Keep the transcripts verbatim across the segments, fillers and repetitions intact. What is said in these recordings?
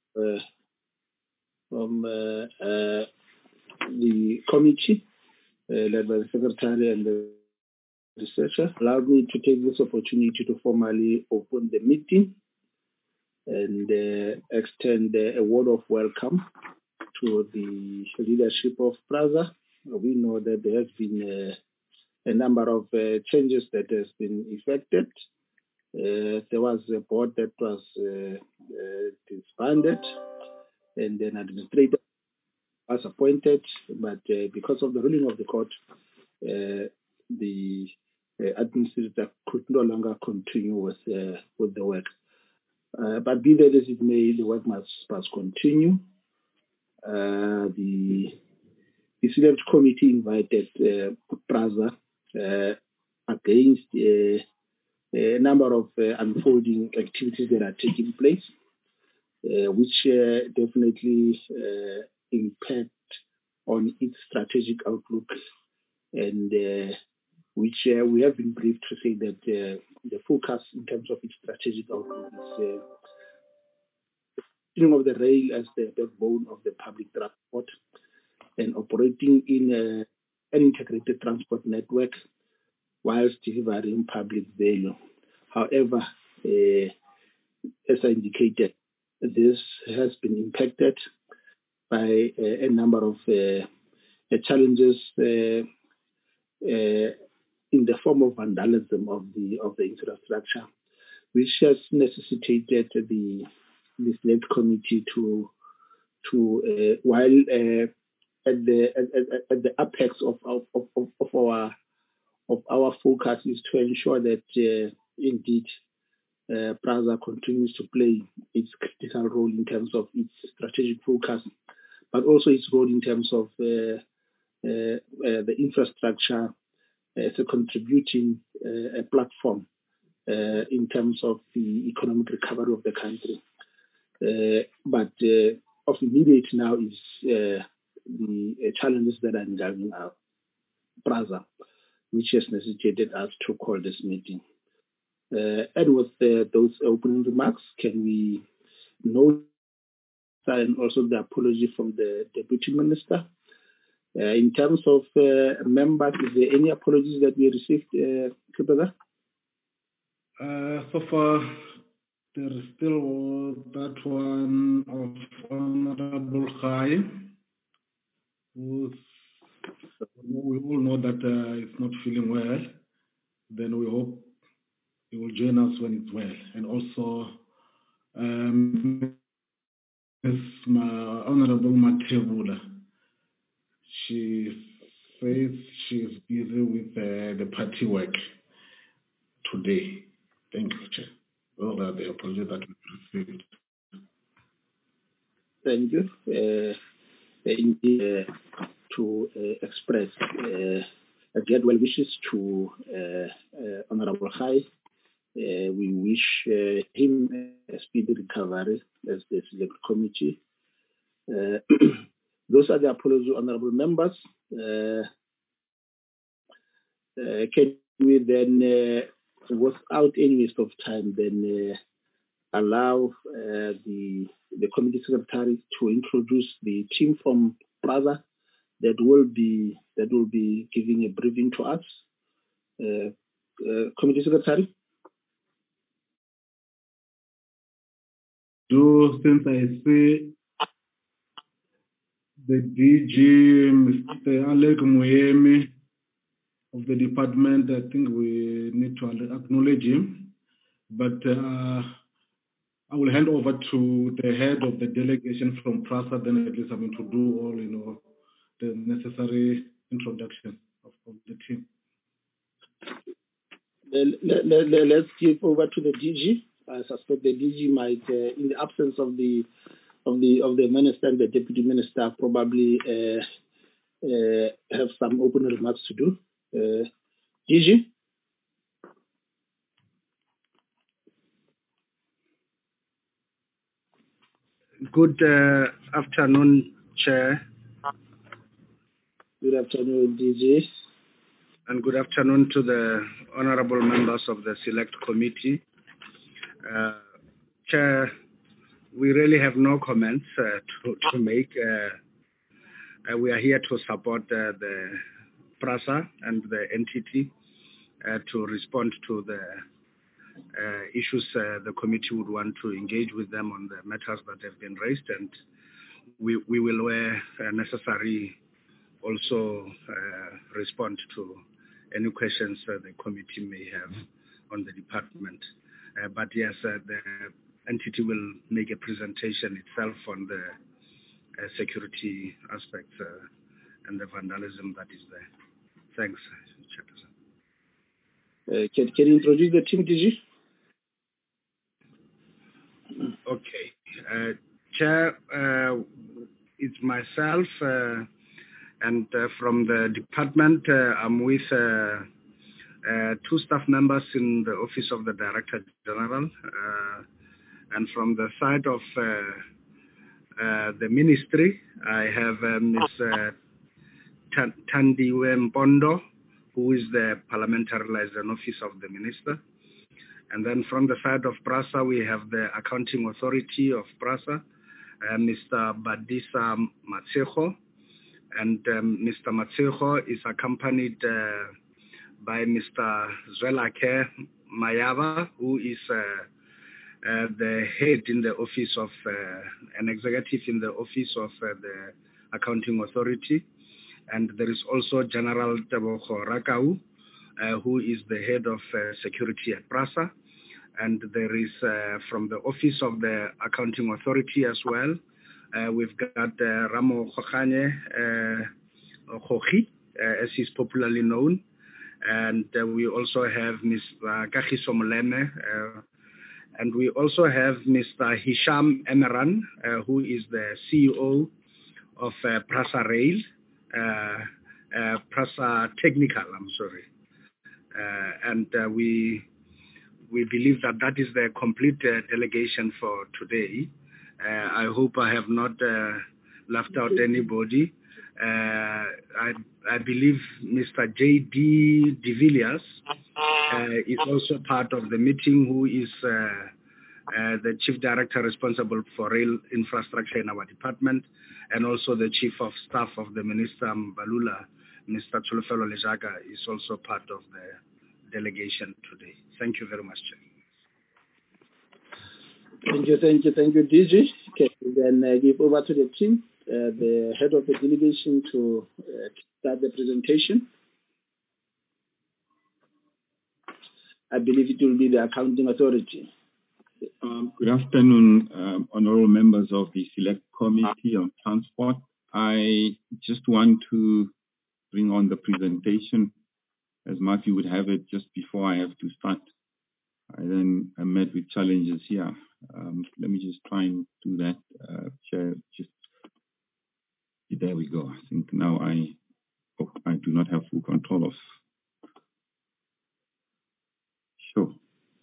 uh, from uh, uh, the committee uh, led by the secretary and the researcher allowed me to take this opportunity to formally open the meeting and uh, extend uh, a word of welcome to the leadership of PRAZA. We know that there has been uh, a number of uh, changes that has been effected. Uh, there was a board that was uh, uh, disbanded, and then administrator was appointed, but uh, because of the ruling of the court, uh, the uh, administrator could no longer continue with uh, with the work. Uh, but be that as it may, the work must must continue. Uh, the the select committee invited uh, PRAZA uh, against uh, a number of uh, unfolding activities that are taking place, uh, which uh, definitely uh, impact on its strategic outlook, and uh, which uh, we have been briefed to say that uh, the focus in terms of its strategic outlook is uh, of the rail as the backbone of the public transport and operating in a, an integrated transport network whilst delivering public value. However, uh, as I indicated, this has been impacted by uh, a number of uh, uh, challenges uh, uh, in the form of vandalism of the of the infrastructure, which has necessitated the the select committee to to uh, while uh, at the at, at, at the apex of of, of of our of our focus is to ensure that uh, indeed uh, PRAZA continues to play its critical role in terms of its strategic focus, but also its role in terms of uh, uh, uh, the infrastructure as a contributing uh, a platform uh, in terms of the economic recovery of the country. Uh, but uh, of immediate now is uh, the uh, challenges that are engulfing our PRAZA, which has necessitated us to call this meeting. Uh, and with uh, those opening remarks, can we note and also the apology from the Deputy Minister? Uh, in terms of uh, members, is there any apologies that we received, uh, uh, so far, there is still that one of Honorable Khai, who's, we all know that uh, it's not feeling well. Then we hope he will join us when it's well. And also, um, Miz Ma, Honorable Matebula, she says she's busy with uh, the party work today. Thank you, Chair. All are the apologies that we received. Thank you. Uh, indeed, uh, to uh, express uh, again well wishes to uh, uh, Honorable Khai. Uh, we wish uh, him a speedy recovery as the select committee. Uh, those are the apologies, honorable members. Uh, uh, can we then, uh, without any waste of time, then uh, allow uh, the the committee secretary to introduce the team from PRAZA that will be that will be giving a briefing to us. Uh, uh, committee secretary. Do since I see the D G, Mister Alec Muyemi of the department, I think we need to acknowledge him. But uh, I will hand over to the head of the delegation from PRAZA, then at least I'm going to do all, you know, the necessary introduction of, of the team. Let, let, let, let's give over to the D G. I suspect the D G might, uh, in the absence of the of the of the minister and the deputy minister, probably uh, uh, have some open remarks to do. Uh, D G. Good uh, afternoon, Chair. Good afternoon, D G. And good afternoon to the honorable members of the Select Committee. Uh, Chair, we really have no comments uh, to, to make. Uh, uh, we are here to support uh, the PRASA and the entity uh, to respond to the uh, issues uh, the committee would want to engage with them on the matters that have been raised, and we, we will, where uh, necessary, also uh, respond to any questions uh, the committee may have on the department. Uh, but yes, uh, the entity will make a presentation itself on the uh, security aspects uh, and the vandalism that is there. Thanks, Chairperson. Uh, can, can you introduce the team, D G? Okay. Uh, Chair, uh, it's myself, uh, and uh, from the department, uh, I'm with uh, uh, two staff members in the Office of the Director General, uh, and from the side of uh, uh, the Ministry, I have uh, Miz Uh, Tandiwe Mpondo, who is the Parliamentary Liaison Officer of the Minister. And then from the side of PRASA, we have the Accounting Authority of PRASA, uh, Mister Badisa Matsejo. And um, Mister Matsejo is accompanied uh, by Mister Zwelake Mayaba, who is uh, uh, the head in the office of, uh, an executive in the office of uh, the Accounting Authority. And there is also General Tebogo Rakau, uh, who is the head of uh, security at PRASA. And there is, uh, from the office of the Accounting Authority as well, uh, we've got uh, Ramo Khokanye uh, Khoki, uh, as he's popularly known. And uh, we also have Mister Kagiso Moleme, uh, and we also have Mister Hisham Emeran, uh, who is the C E O of uh, PRASA Rail, uh, uh, PRASA Technical, I'm sorry. Uh, and uh, we we believe that that is the complete uh, delegation for today. Uh, I hope I have not uh, left out anybody. Uh, I, I believe Mister J D De Villiers uh, is also part of the meeting, who is uh, uh, the Chief Director responsible for rail infrastructure in our department, and also the Chief of Staff of the Minister Mbalula, Mister Tsulufelo Lejaga, is also part of the delegation today. Thank you very much, Chair. Thank you, thank you, thank you, D G. Okay, then uh, give over to the team, uh, the head of the delegation, to uh, start the presentation. I believe it will be the Accounting Authority. Um, good afternoon, um, honorable members of the Select Committee on Transport. I just want to bring on the presentation, as Matthew would have it, just before I have to start. I then I met with challenges here. Um, let me just try and do that. Uh, Chair, just there we go. I think now I oh, I do not have full control of. Sure.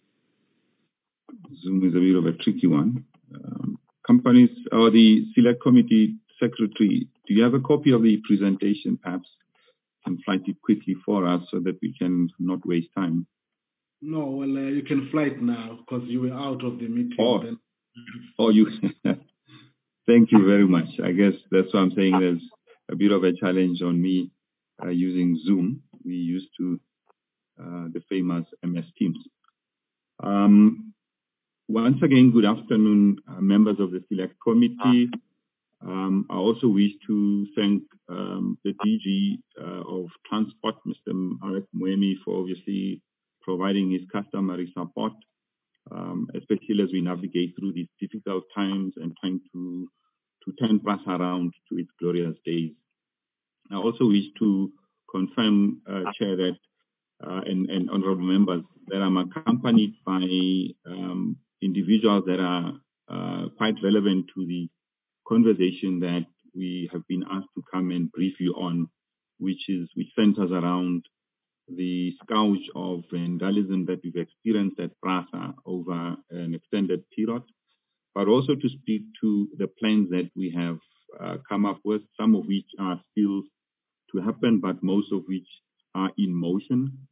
Zoom is a bit of a tricky one. Um, companies or the Select Committee Secretary, do you have a copy of the presentation? Perhaps can flight it quickly for us so that we can not waste time. No, well, uh, you can flight now because you were out of the meeting. Oh, then. oh you. Thank you very much. I guess that's what I'm saying. There's a bit of a challenge on me uh, using Zoom. We used to uh, the famous M S Teams. Um, once again, good afternoon, uh, members of the Select Committee. Um, I also wish to thank um, the D G uh, of Transport, Mister Marek Muemi, for obviously providing his customary support, um, especially as we navigate through these difficult times and trying to, to turn PRASA around to its glorious days. I also wish to confirm, uh, Chair, that uh, and, and honorable members, that I'm accompanied by um, individuals that are uh, quite relevant to the conversation that we have been asked to come and brief you on, which is which centers around the scourge of vandalism that we've experienced at PRASA over an extended period, but also to speak to the plans that we have uh, come up with, some of which are still to happen, but most of which are in motion.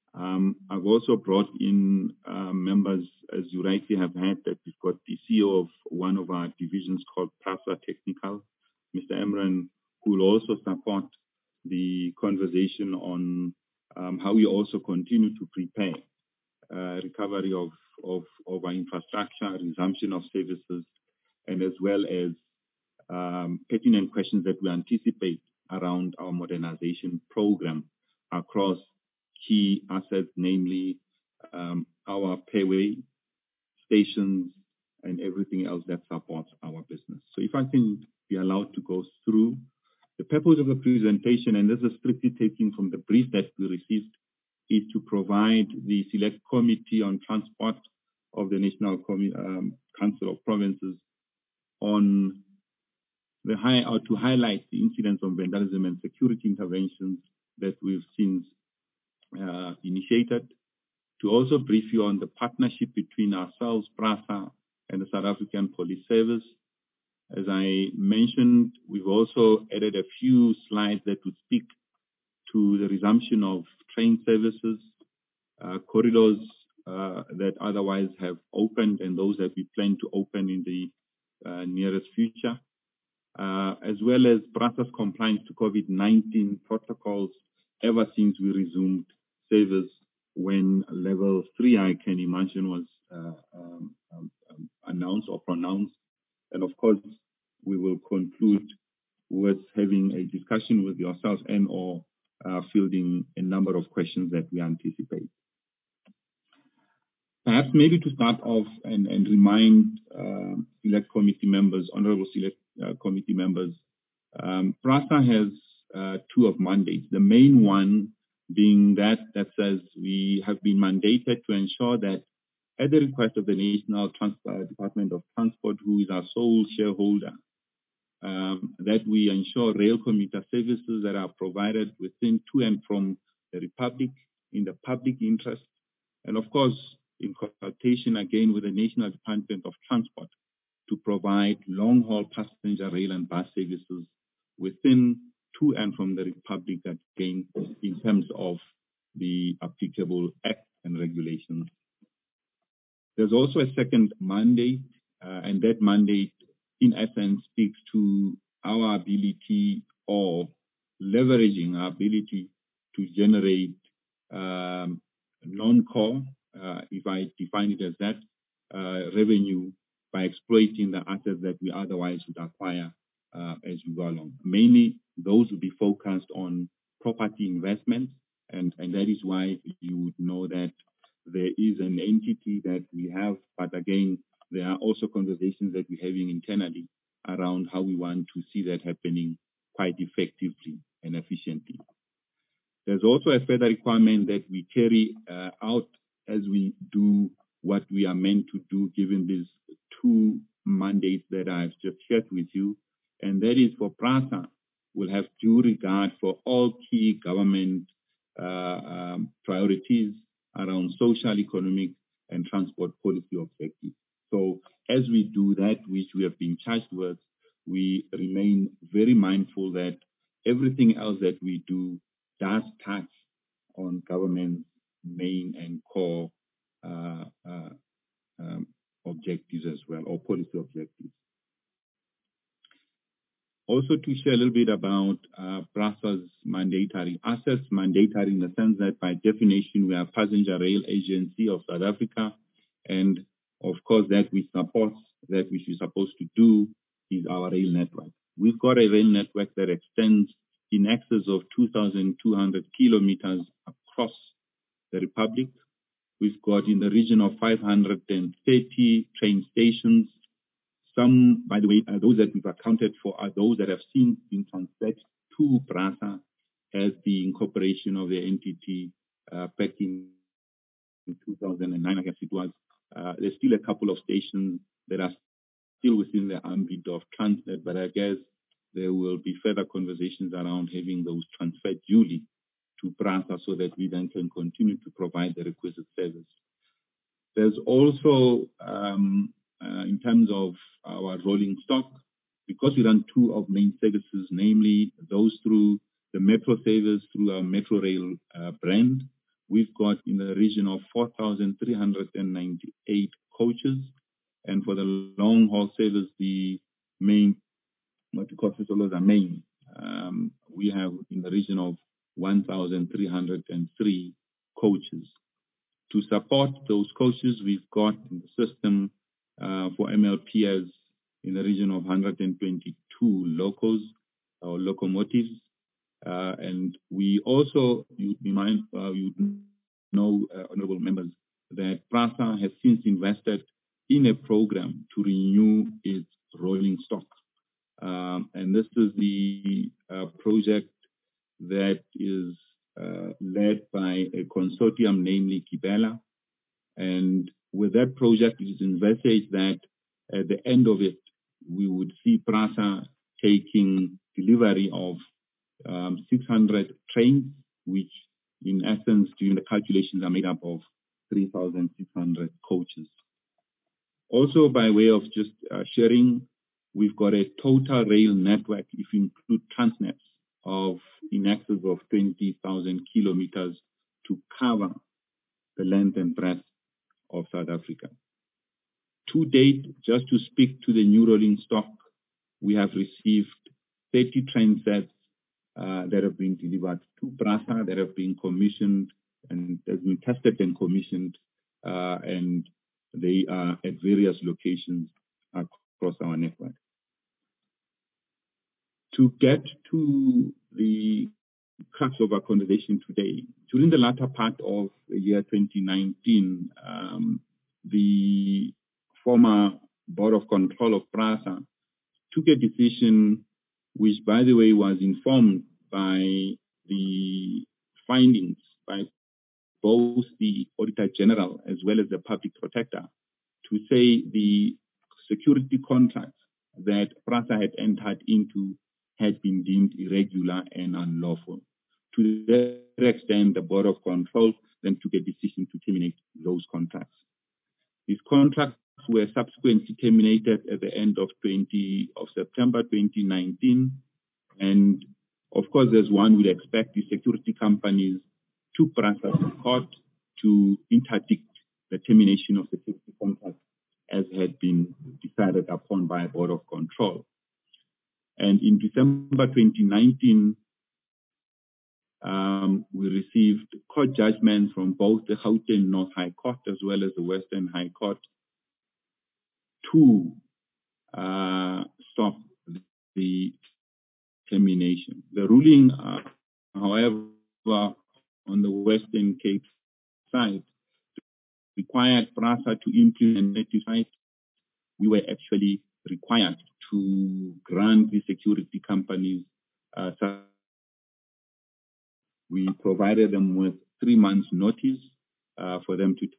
Um, I've also brought in uh, members, as you rightly have heard, that we've got the C E O of one of our divisions called PRASA Technical, Mister Emran, who will also support the conversation on um, how we also continue to prepare uh, recovery of, of, of our infrastructure, resumption of services, and as well as um, pertinent questions that we anticipate around our modernization program across key assets, namely um, our payway stations and everything else that supports our business. So if I can be allowed to go through the purpose of the presentation, and this is strictly taken from the brief that we received, is to provide the Select Committee on Transport of the National Com- um, Council of Provinces on the high, or to highlight the incidents of vandalism and security interventions that we've since uh, initiated, to also brief you on the partnership between ourselves, PRASA, and the South African Police Service. As I mentioned, we've also added a few slides that would speak to the resumption of train services, uh, corridors uh, that otherwise have opened, and those that we plan to open in the uh, nearest future, uh, as well as PRASA's compliance to COVID nineteen protocols ever since we resumed service when level three, I can imagine, was uh, um, um, announced or pronounced. And of course, we will conclude with having a discussion with yourselves and or uh, fielding a number of questions that we anticipate. Perhaps maybe to start off and, and remind uh, Select Committee members, Honorable Select uh, Committee members, um, PRASA has uh, two of mandates. The main one being that that says we have been mandated to ensure that at the request of the National Trans- uh, Department of Transport, who is our sole shareholder, um, that we ensure rail commuter services that are provided within, to and from the Republic in the public interest, and of course, in consultation again with the National Department of Transport to provide long-haul passenger rail and bus services within, to and from the Republic, again, in terms of the applicable act and regulations. There's also a second mandate, uh, and that mandate, in essence, speaks to our ability or leveraging our ability to generate um, non-core, uh, if I define it as that, uh, revenue by exploiting the assets that we otherwise would acquire uh, as we go along. Mainly, those would be focused on property investments, and, and that is why you would know that there is an entity that we have, but again, there are also conversations that we're having internally around how we want to see that happening quite effectively and efficiently. There's also a further requirement that we carry uh, out as we do what we are meant to do, given these two mandates that I've just shared with you, and that is for PRASA, will have due regard for all key government uh, um, priorities around social, economic, and transport policy objectives. So as we do that, which we have been charged with, we remain very mindful that everything else that we do does touch on government's main and core uh, uh, um, objectives as well, or policy objectives. Also to share a little bit about uh, PRASA's mandatory assets, mandatory in the sense that by definition we are Passenger Rail Agency of South Africa, and of course that we support, that which we're supposed to do is our rail network. We've got a rail network that extends in excess of two thousand two hundred kilometers across the Republic. We've got in the region of five hundred thirty train stations. Some, by the way, uh, those that we've accounted for are those that have since been transferred to PRASA as the incorporation of the entity uh, back in two thousand nine, I guess it was. Uh, there's still a couple of stations that are still within the ambit of Transnet, but I guess there will be further conversations around having those transferred duly to PRASA so that we then can continue to provide the requisite service. There's also, um, uh, in terms of our rolling stock, because we run two of main services, namely those through the metro service, through our Metro Rail uh, brand, we've got in the region of four thousand three hundred ninety-eight coaches. And for the long-haul service, the main, what we call Sisolos are main, um, we have in the region of one thousand three hundred three coaches. To support those coaches, we've got in the system uh, for M L P S in the region of one hundred twenty-two locos or locomotives. Uh, and we also, you'd be mind, uh, you know, uh, honorable members, that PRASA has since invested in a program to renew its rolling stock. Um, and this is the uh, project that is uh, led by a consortium, namely Kibela. And with that project, it is envisaged that at the end of it, we would see PRASA taking delivery of um, six hundred trains, which in essence, during the calculations, are made up of three thousand six hundred coaches. Also, by way of just uh, sharing, we've got a total rail network, if you include Transnets, of in excess of twenty thousand kilometers to cover the length and breadth of South Africa. To date, just to speak to the new rolling stock, we have received thirty train sets uh, that have been delivered to PRASA, that have been commissioned and have been tested and commissioned, uh, and they are at various locations across our network. To get to the crux of our conversation today, during the latter part of the year twenty nineteen, um, the former Board of Control of PRASA took a decision which, by the way, was informed by the findings by both the Auditor General as well as the Public Protector, to say the security contracts that PRASA had entered into had been deemed irregular and unlawful. To that extent, the Board of Control then took a decision to terminate those contracts. These contracts were subsequently terminated at the end of, twenty, of September twenty nineteen. And of course, as one would expect, the security companies took PRASA to court to interdict the termination of security contracts as had been decided upon by a Board of Control. And in December twenty nineteen, um, we received court judgments from both the Gauteng North High Court as well as the Western High Court to uh, stop the termination. The ruling, uh, however, on the Western Cape side, required PRASA to implement notified. We were actually required to grant the security companies. Uh, we provided them with three months notice uh, for them to.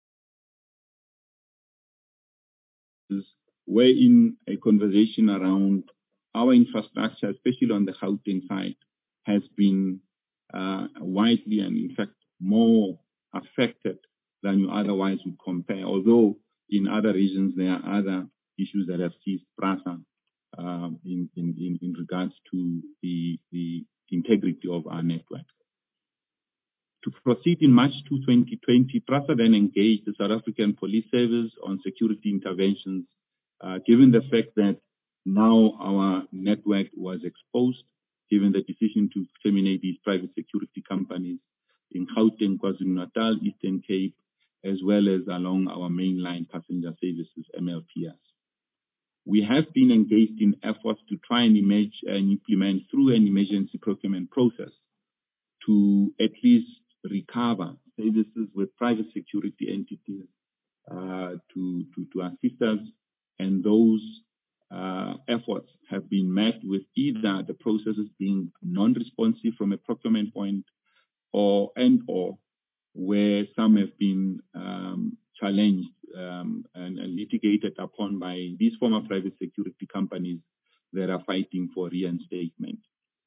We're in a conversation around our infrastructure, especially on the Gauteng side, has been uh, widely and in fact more affected than you otherwise would compare. Although in other regions there are other issues that have seized PRASA um, in, in, in regards to the, the integrity of our network. To proceed in March twenty twenty, PRASA then engaged the South African Police Service on security interventions, uh, given the fact that now our network was exposed, given the decision to terminate these private security companies in Gauteng, KwaZulu-Natal, Eastern Cape, as well as along our mainline passenger services, M L P S. We have been engaged in efforts to try and image and implement through an emergency procurement process to at least recover services with private security entities uh, to, to, to assist us, and those uh, efforts have been met with either the processes being non-responsive from a procurement point, or and or where some have been um, challenged um, and, and litigated upon by these former private security companies that are fighting for reinstatement.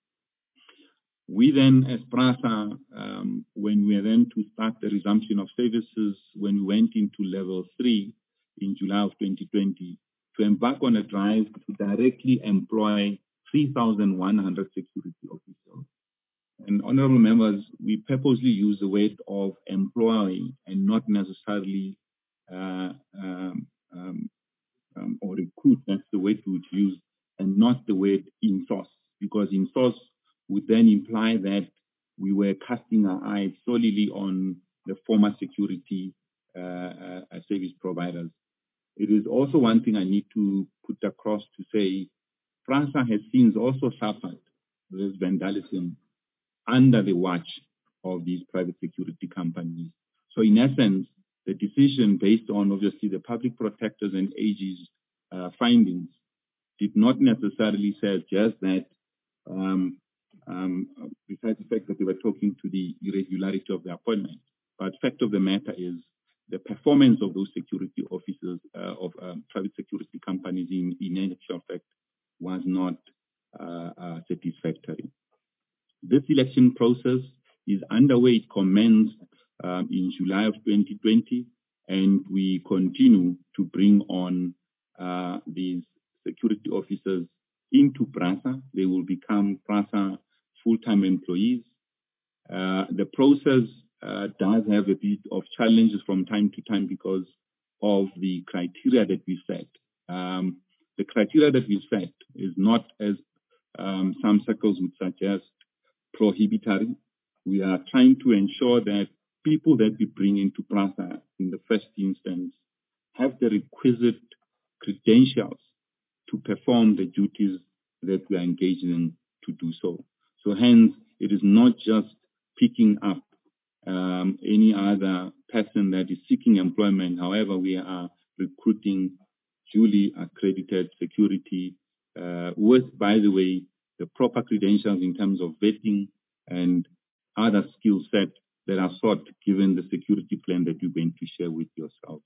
We then, as PRASA, um, when we were then to start the resumption of services, when we went into level three in July of twenty twenty, to embark on a drive to directly employ three thousand one hundred security officers. and honorable members, we purposely use the word of employee and not necessarily uh, um, um, um, or recruit. That's the word we would use, and not the word in-source, because in-source would then imply that we were casting our eyes solely on the former security uh, uh, service providers. It is also one thing I need to put across to say, PRASA has since also suffered this vandalism under the watch of these private security companies. So in essence, the decision based on obviously the public protectors and A G's uh, findings did not necessarily suggest that um, um, besides the fact that they were talking to the irregularity of the appointment, but fact of the matter is the performance of those security officers uh, of um, private security companies in, in actual fact was not uh, uh, satisfactory. This election process is underway. It commenced um, in July of twenty twenty, and we continue to bring on uh, these security officers into PRASA. They will become PRASA full-time employees. Uh, the process uh, does have a bit of challenges from time to time because of the criteria that we set. Um, the criteria that we set is not, as um, some circles would suggest, prohibitory. We are trying to ensure that people that we bring into PRASA in the first instance have the requisite credentials to perform the duties that we are engaged in to do so. So hence, it is not just picking up um, any other person that is seeking employment. However, we are recruiting duly accredited security uh, with, by the way, the proper credentials in terms of vetting and other skill set that are sought given the security plan that you're going to share with yourselves.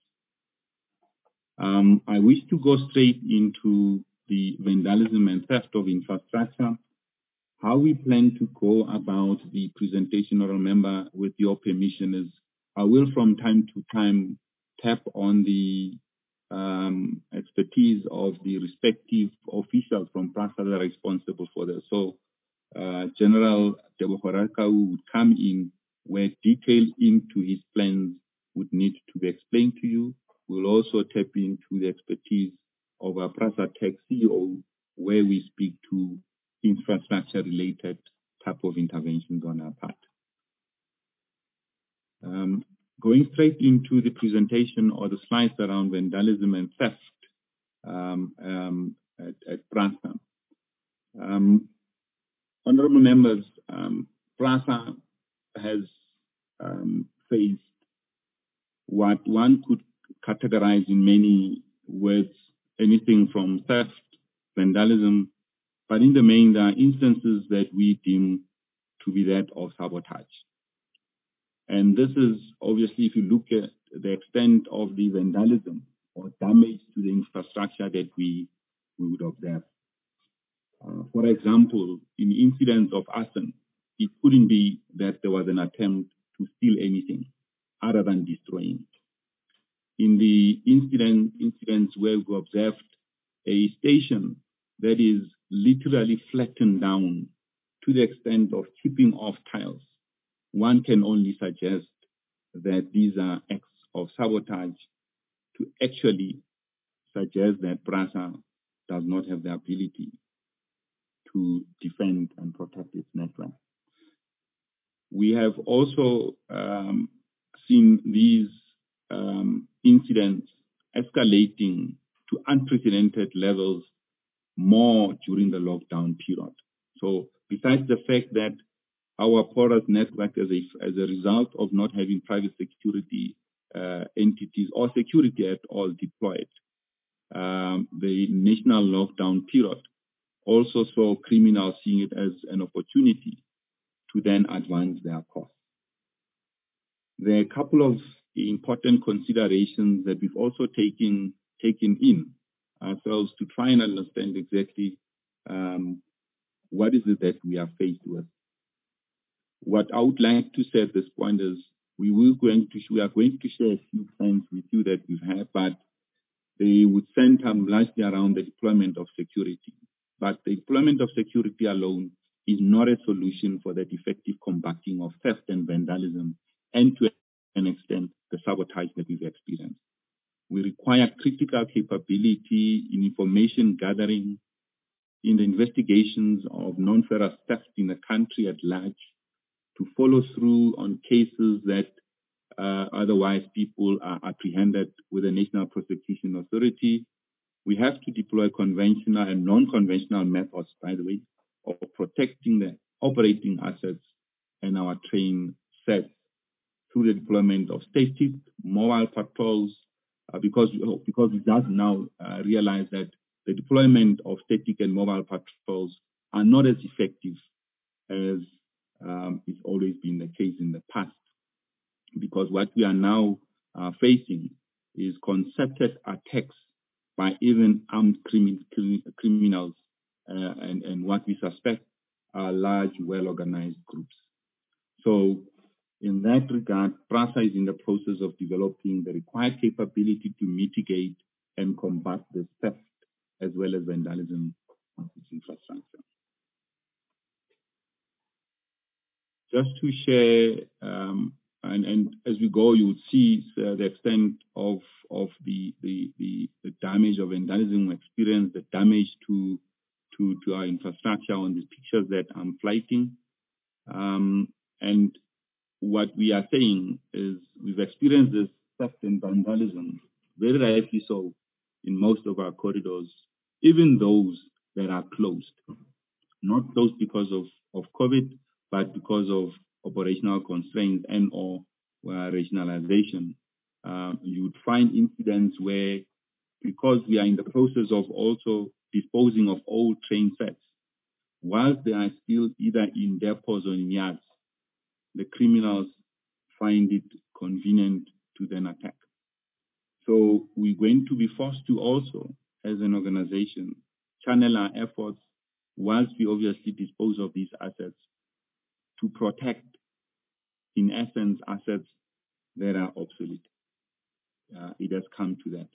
Um, I wish to go straight into the vandalism and theft of infrastructure. How we plan to go about the presentation, honorable member, with your permission is I will from time to time tap on the um, expertise of the respective officials from PRASA that are responsible for this. So uh, General Tebogo would come in where detail into his plans would need to be explained to you. We'll also tap into the expertise of our PRASA Tech C E O where we speak to infrastructure-related type of interventions on our part. Um, going straight into the presentation or the slides around vandalism and theft um, um, at, at PRASA. Um, honorable members, um, PRASA has um, faced what one could categorize in many words, anything from theft, vandalism, but in the main, there are instances that we deem to be that of sabotage. And this is obviously, if you look at the extent of the vandalism or damage to the infrastructure that we, we would observe. Uh, for example, in incidents of arson, it couldn't be that there was an attempt to steal anything other than destroying it. In the incident, incidents where we observed a station that is literally flattened down to the extent of chipping off tiles, one can only suggest that these are acts of sabotage to actually suggest that PRASA does not have the ability to defend and protect its network. We have also um, seen these um, incidents escalating to unprecedented levels more during the lockdown period. So besides the fact that our porous network as a, as a result of not having private security uh, entities or security at all deployed, um, the national lockdown period also saw criminals seeing it as an opportunity to then advance their cause. There are a couple of important considerations that we've also taken, taken in ourselves to try and understand exactly um, what is it that we are faced with. What I would like to say at this point is we will going to we are going to share a few plans with you that we've had, but they would center largely around the deployment of security. But the deployment of security alone is not a solution for that effective combating of theft and vandalism, and to an extent, the sabotage that we've experienced. We require critical capability in information gathering, in the investigations of non-ferrous theft in the country at large, to follow through on cases that uh, otherwise people are apprehended with the National Prosecution Authority. We have to deploy conventional and non-conventional methods, by the way, of protecting the operating assets and our train sets through the deployment of static mobile patrols, uh, because, because we just now uh, realize that the deployment of static and mobile patrols are not as effective as um, it's always been the case in the past. Because what we are now uh, facing is concerted attacks by even armed crimi criminals uh, and, and what we suspect are large, well-organized groups. So in that regard, PRASA is in the process of developing the required capability to mitigate and combat the theft as well as vandalism of its infrastructure. Just to share, um, and, and as we go, you would see uh, the extent of, of the, the, the, the damage of vandalism experience, the damage to, to, to our infrastructure on the pictures that I'm flighting. Um, and what we are saying is we've experienced this theft and vandalism, very rightly so, in most of our corridors, even those that are closed. Not closed because of, of COVID, but because of operational constraints and or uh, rationalization. Um, you would find incidents where, because we are in the process of also disposing of old train sets, whilst they are still either in depots or in yards, the criminals find it convenient to then attack. So we're going to be forced to also, as an organization, channel our efforts, whilst we obviously dispose of these assets, to protect, in essence, assets that are obsolete. Uh, it has come to that.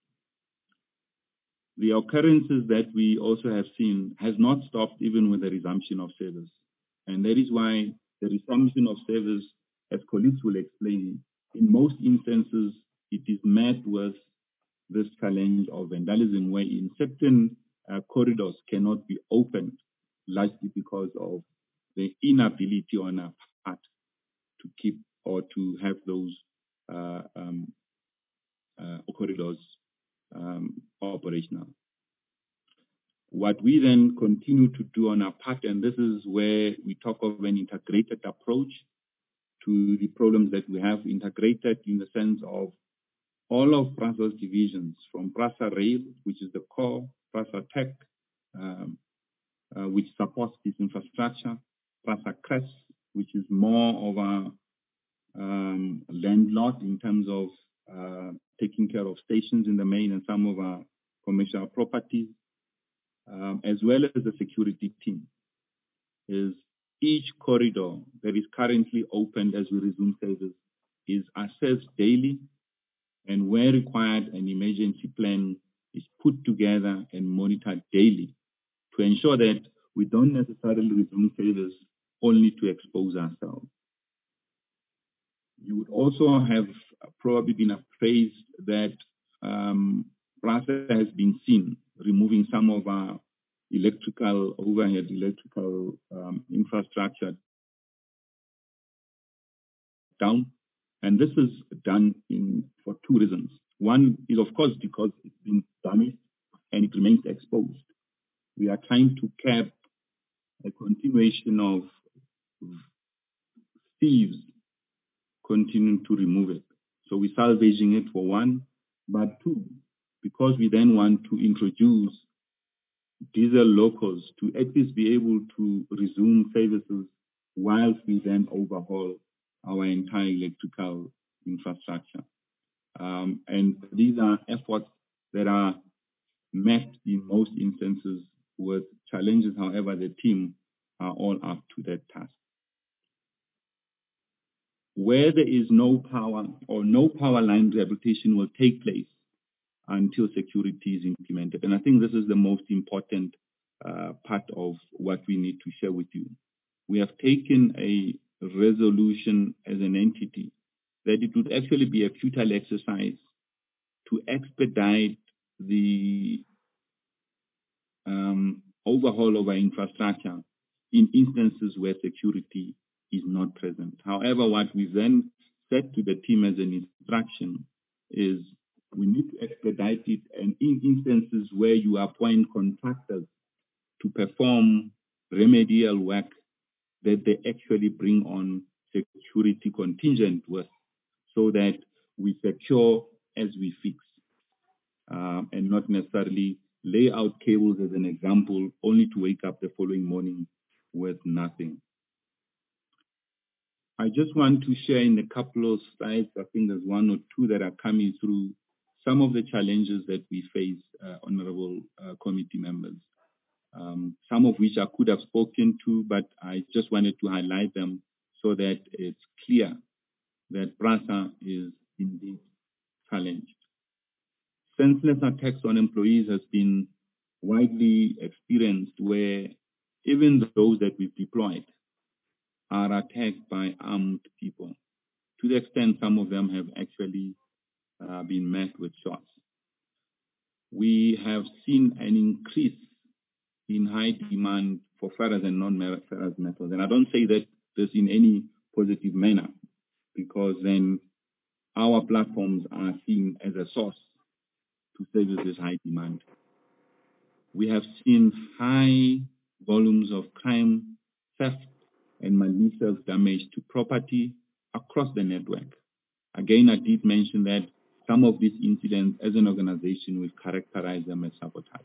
The occurrences that we also have seen has not stopped even with the resumption of service. And that is why the resumption of service, as colleagues will explain, in most instances, it is met with this challenge of vandalism, where in certain uh, corridors cannot be opened, largely because of the inability on our part to keep or to have those uh, um, uh, corridors um, operational. What we then continue to do on our part, and this is where we talk of an integrated approach to the problems that we have, integrated in the sense of all of PRASA's divisions, from PRASA Rail, which is the core, PRASA Tech, um, uh, which supports this infrastructure, PRASA Crest, which is more of a um, landlord in terms of uh, taking care of stations in the main and some of our commercial properties, um, as well as the security team, is each corridor that is currently opened as we resume service is assessed daily, and where required, an emergency plan is put together and monitored daily to ensure that we don't necessarily resume service only to expose ourselves. You would also have probably been appraised that um, PRASA has been seen removing some of our electrical overhead, electrical um, infrastructure down. And this is done in, for two reasons. One is, of course, because it's been damaged and it remains exposed. We are trying to cap a continuation of thieves continuing to remove it. So we're salvaging it for one, but two, because we then want to introduce diesel locals to at least be able to resume services whilst we then overhaul our entire electrical infrastructure. Um, and these are efforts that are met in most instances with challenges. However, the team are all up to that task. Where there is no power or no power line rehabilitation will take place until security is implemented. And I think this is the most important uh, part of what we need to share with you. We have taken a resolution as an entity that it would actually be a futile exercise to expedite the um, overhaul of our infrastructure in instances where security is not present. However, what we then said to the team as an instruction is we need to expedite it, and in instances where you appoint contractors to perform remedial work, that they actually bring on security contingent work so that we secure as we fix, um, and not necessarily lay out cables as an example, only to wake up the following morning with nothing. I just want to share in a couple of slides, I think there's one or two that are coming through, some of the challenges that we face, uh, honorable uh, committee members, um, some of which I could have spoken to, but I just wanted to highlight them so that it's clear that PRASA is indeed challenged. Senseless attacks on employees has been widely experienced, where even those that we've deployed are attacked by armed people, to the extent some of them have actually uh, been met with shots. We have seen an increase in high demand for ferrous and non-ferrous metals. And I don't say that this in any positive manner, because then our platforms are seen as a source to service this high demand. We have seen high volumes of crime, theft, and malicious damage to property across the network. Again, I did mention that some of these incidents, as an organization, we've characterized them as sabotage.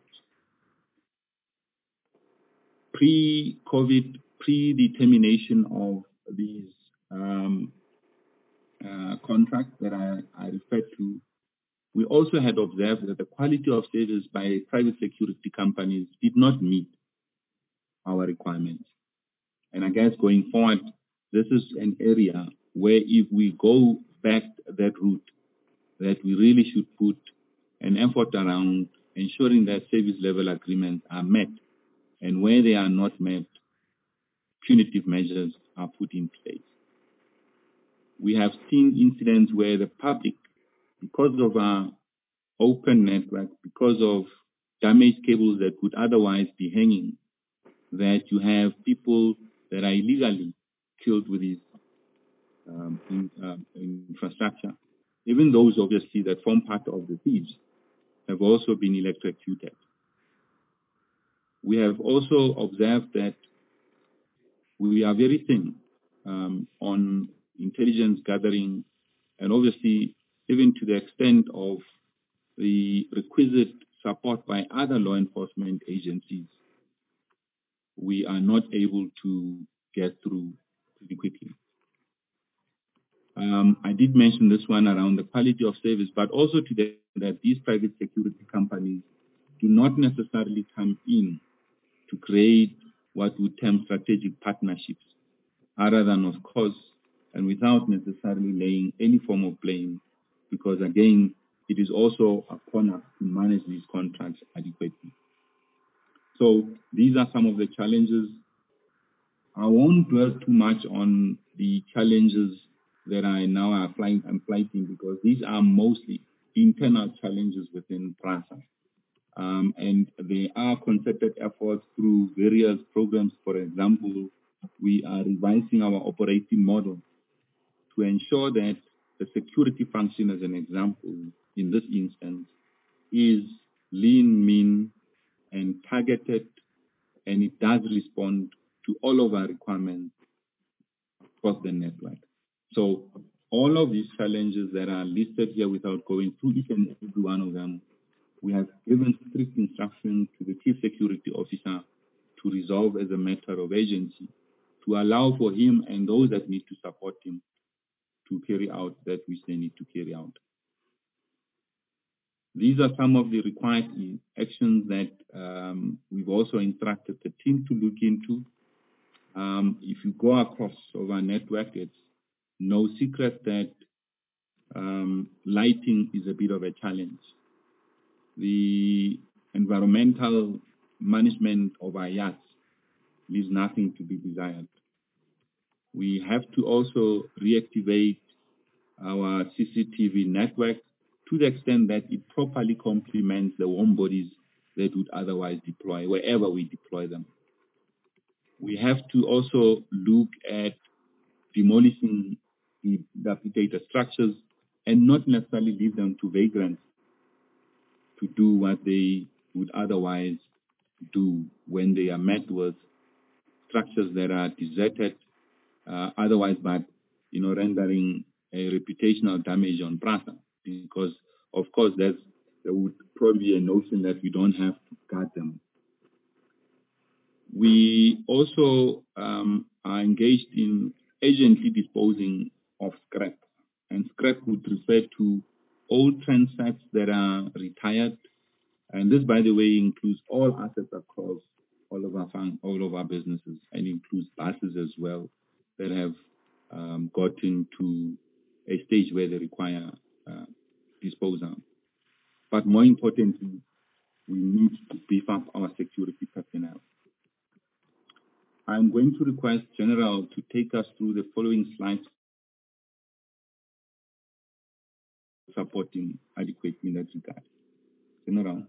Pre-COVID, pre-determination of these um, uh, contracts that I, I referred to, we also had observed that the quality of service by private security companies did not meet our requirements. And I guess going forward, this is an area where if we go back that route, that we really should put an effort around ensuring that service level agreements are met, and where they are not met, punitive measures are put in place. We have seen incidents where the public, because of our open network, because of damaged cables that could otherwise be hanging, that you have people that are illegally killed with these um, in, uh, infrastructure. Even those, obviously, that form part of the thieves have also been electrocuted. We have also observed that we are very thin um, on intelligence gathering, and obviously even to the extent of the requisite support by other law enforcement agencies, we are not able to get through pretty quickly. Um, I did mention this one around the quality of service, but also today that these private security companies do not necessarily come in to create what we term strategic partnerships, other than, of course, and without necessarily laying any form of blame, because again, it is also upon us to manage these contracts adequately. So these are some of the challenges. I won't dwell too much on the challenges that I now are applying and fighting, because these are mostly internal challenges within PRASA. Um, and there are concerted efforts through various programs. For example, we are revising our operating model to ensure that the security function, as an example, in this instance, is lean, mean, and targeted, and it does respond to all of our requirements across the network. So all of these challenges that are listed here, without going through each and every one of them, we have given strict instructions to the Chief Security Officer to resolve as a matter of agency, to allow for him and those that need to support him to carry out that which they need to carry out. These are some of the required actions that um, we've also instructed the team to look into. Um, if you go across our network, it's no secret that um, lighting is a bit of a challenge. The environmental management of our yachts leaves nothing to be desired. We have to also reactivate our C C T V network to the extent that it properly complements the warm bodies that would otherwise deploy wherever we deploy them. We have to also look at demolishing the dilapidated structures and not necessarily leave them to vagrants to do what they would otherwise do when they are met with structures that are deserted, uh, otherwise, but you know, rendering a reputational damage on PRASA, because of course there's, there would probably be a notion that we don't have to guard them. We also um, are engaged in urgently disposing of scrap, and scrap would refer to old train sets that are retired, and this, by the way, includes all assets across all of our fun, all of our businesses, and includes buses as well that have um, gotten to a stage where they require uh, disposal. But more importantly, we need to beef up our security personnel. I'm going to request General to take us through the following slides supporting adequate in that regard. General.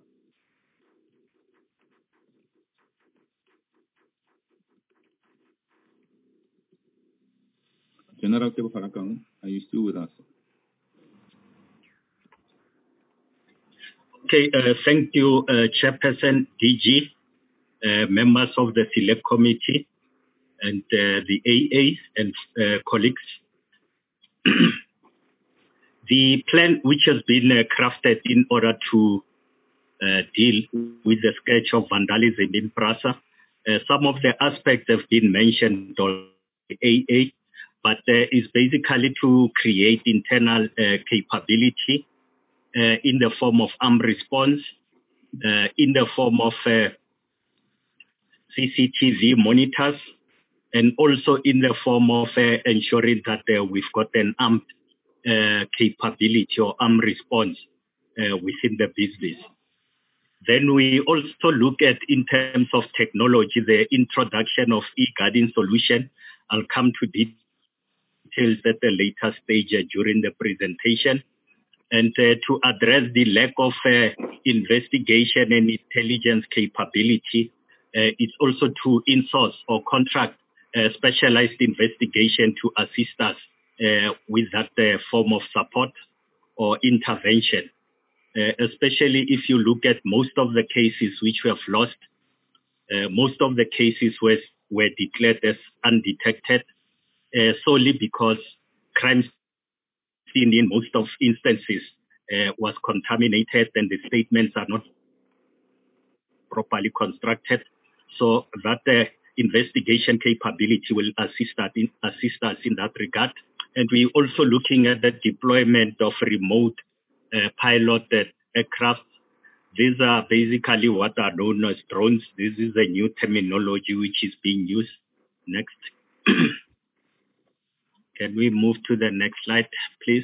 General Tebo Farakang, are you still with us? Okay, uh, thank you, uh, Chairperson D G, uh, members of the Select Committee, and uh, the A A and uh, colleagues. The plan which has been uh, crafted in order to uh, deal with the scourge of vandalism in PRASA, uh, some of the aspects have been mentioned on the A A, but uh, is basically to create internal uh, capability uh, in the form of armed response, uh, in the form of uh, C C T V monitors, and also in the form of uh, ensuring that uh, we've got an armed uh, capability or armed response uh, within the business. Then we also look at, in terms of technology, the introduction of e-guarding solution. I'll come to details at a later stage uh, during the presentation. And uh, to address the lack of uh, investigation and intelligence capability, uh, it's also to insource or contract uh, specialized investigation to assist us uh, with that uh, form of support or intervention. Uh, especially if you look at most of the cases which we have lost, uh, most of the cases were, were declared as undetected uh, solely because crime scene in most of instances uh, was contaminated and the statements are not properly constructed. So that uh, investigation capability will assist us, in, assist us in that regard. And we're also looking at the deployment of remote uh, piloted aircraft. These are basically what are known as drones. This is a new terminology which is being used. Next. Can we move to the next slide, please?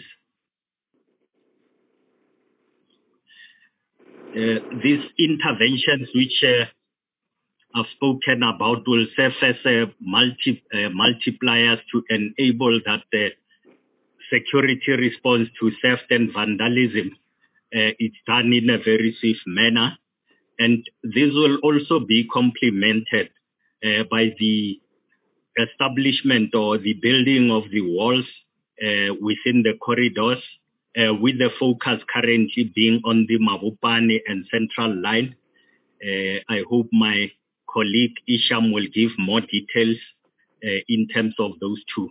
Uh, these interventions which uh, I've spoken about will serve as uh, multi, uh, multipliers to enable that uh, security response to theft and vandalism. Uh, it's done in a very safe manner. And this will also be complemented uh, by the establishment or the building of the walls uh, within the corridors, uh, with the focus currently being on the Mabopane and Central Line. Uh, I hope my colleague Isham will give more details uh, in terms of those two.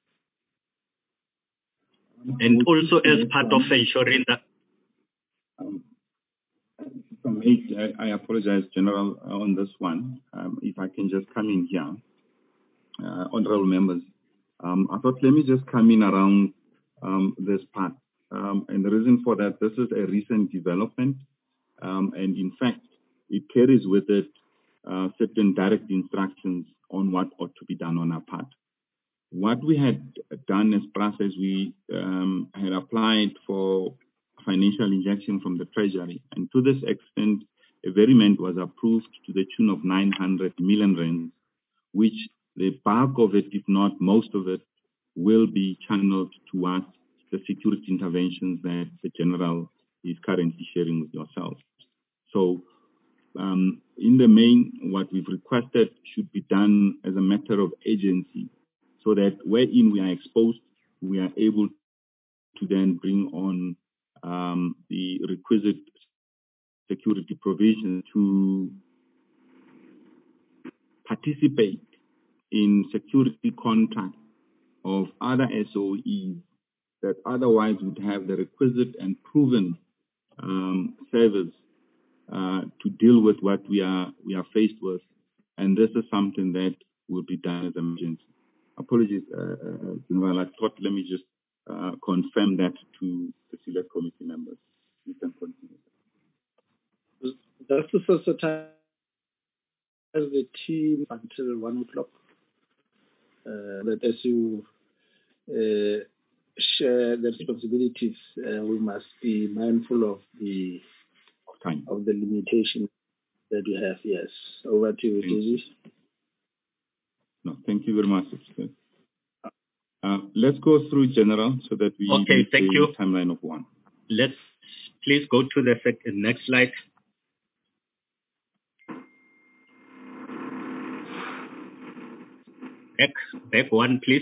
And also as part of ensuring that... Um, from eight, I, I apologize, General, on this one. Um, if I can just come in here, uh, honorable members. Um, I thought let me just come in around um, this part. Um, and the reason for that, this is a recent development. Um, and in fact, it carries with it uh, certain direct instructions on what ought to be done on our part. What we had done as process, we um, had applied for financial injection from the Treasury. And to this extent, a variant was approved to the tune of nine hundred million rand, which the bulk of it, if not most of it, will be channeled towards the security interventions that the General is currently sharing with yourselves. So um, in the main, what we've requested should be done as a matter of agency, so that wherein we are exposed, we are able to then bring on um, the requisite security provision to participate in security contracts of other S O Es that otherwise would have the requisite and proven um, service uh, to deal with what we are we are faced with, and this is something that will be done as an emergency. Apologies, uh, uh, General. I thought let me just uh, confirm that to the select committee members. You can continue. That's the first time as the team until one o'clock. Uh, that as you uh, share the responsibilities, uh, we must be mindful of the Time. of the limitation that we have. Yes. Over to you, Daisy. No, thank you very much. Uh, let's go through General so that we okay, thank a you. timeline of one. Let's please go to the second, next slide. Back, back one, please.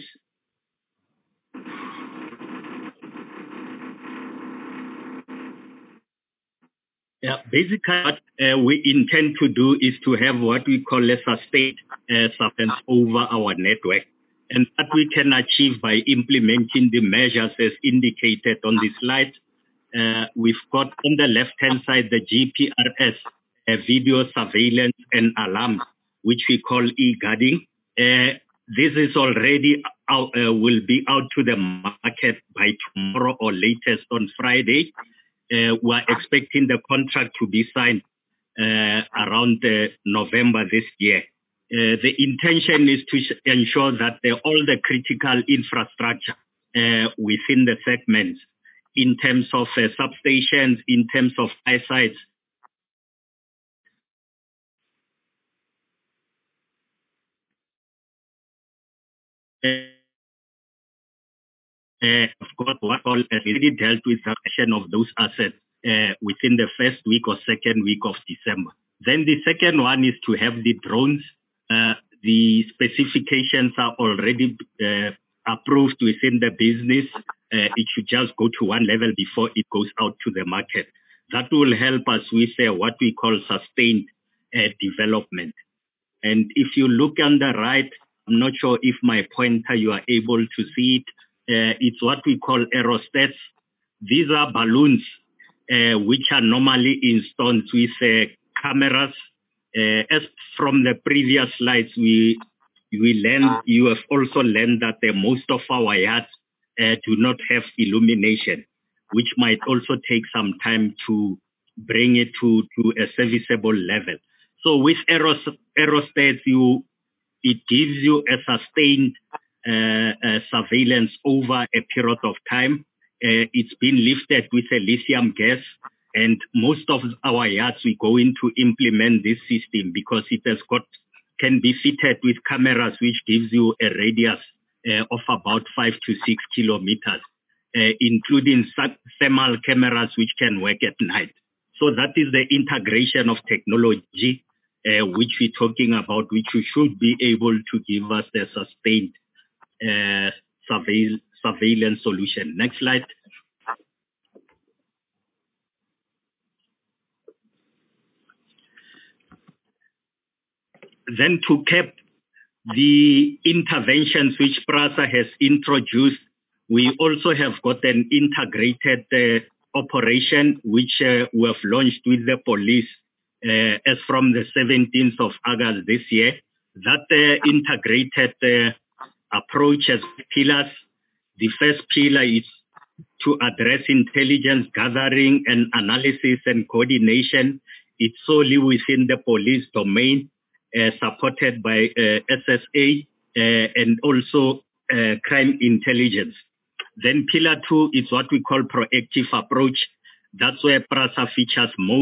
Yeah, basically what uh, we intend to do is to have what we call a sustained uh, surveillance over our network. And that we can achieve by implementing the measures as indicated on the slide. Uh, we've got on the left-hand side the G P R S, uh, video surveillance and alarm, which we call e-guarding. Uh, this is already out, uh, will be out to the market by tomorrow or latest on Friday. Uh, we're expecting the contract to be signed uh, around uh, November this year. Uh, the intention is to sh- ensure that the, all the critical infrastructure uh, within the segments, in terms of uh, substations, in terms of eyesight, uh, uh, of course, what all has already dealt with the action of those assets uh, within the first week or second week of December. Then the second one is to have the drones. Uh, the specifications are already uh, approved within the business. Uh, it should just go to one level before it goes out to the market. That will help us with uh, what we call sustained uh, development. And if you look on the right, I'm not sure if my pointer, you are able to see it. Uh, it's what we call aerostats. These are balloons uh, which are normally installed with uh, cameras. Uh, as from the previous slides, we we learned, you have also learned that uh, most of our yards uh, do not have illumination, which might also take some time to bring it to, to a serviceable level. So with aeros- aerostats, you, it gives you a sustained uh, uh, surveillance over a period of time. Uh, it's been lifted with a lithium gas, and most of our yards we go in to implement this system because it has got can be fitted with cameras, which gives you a radius uh, of about five to six kilometers, uh, including thermal cameras which can work at night. So that is the integration of technology uh, which we're talking about, which we should be able to give us the sustained uh, surveil surveillance solution. Next slide. Then to cap the interventions which PRASA has introduced, we also have got an integrated uh, operation which uh, we have launched with the police uh, as from the seventeenth of August this year. That uh, integrated uh, approach has pillars. The first pillar is to address intelligence gathering and analysis and coordination. It's solely within the police domain, uh, supported by uh, S S A uh, and also uh, crime intelligence. Then pillar two is what we call proactive approach. That's where PRASA features most.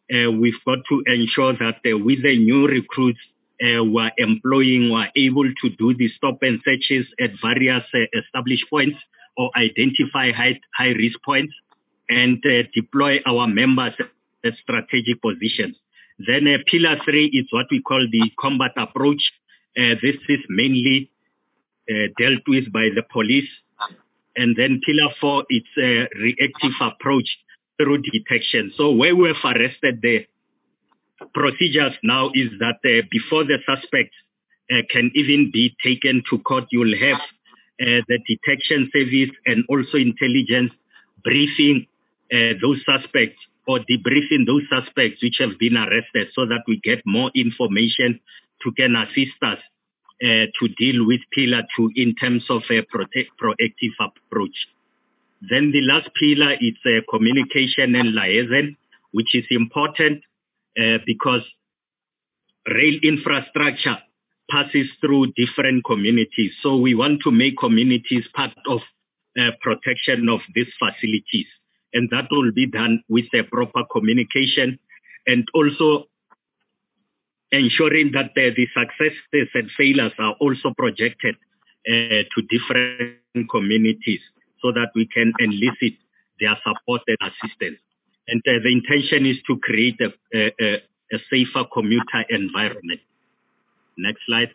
uh, we've got to ensure that uh, with the new recruits uh, we're employing, we're able to do the stop and searches at various uh, established points or identify high, high risk points and uh, deploy our members at strategic positions. Then uh, pillar three is what we call the combat approach. Uh, this is mainly uh, dealt with by the police. And then pillar four, it's a reactive approach through detection. So where we've arrested the procedures now is that uh, before the suspect uh, can even be taken to court, you'll have uh, the detection service and also intelligence briefing uh, those suspects or debriefing those suspects which have been arrested so that we get more information to can assist us uh, to deal with pillar two in terms of a protect, proactive approach. Then the last pillar is uh, communication and liaison, which is important uh, because rail infrastructure passes through different communities. So we want to make communities part of uh, protection of these facilities. And that will be done with a proper communication and also ensuring that uh, the successes and failures are also projected uh, to different communities so that we can elicit their support and assistance. And uh, the intention is to create a, a, a safer commuter environment. Next slide.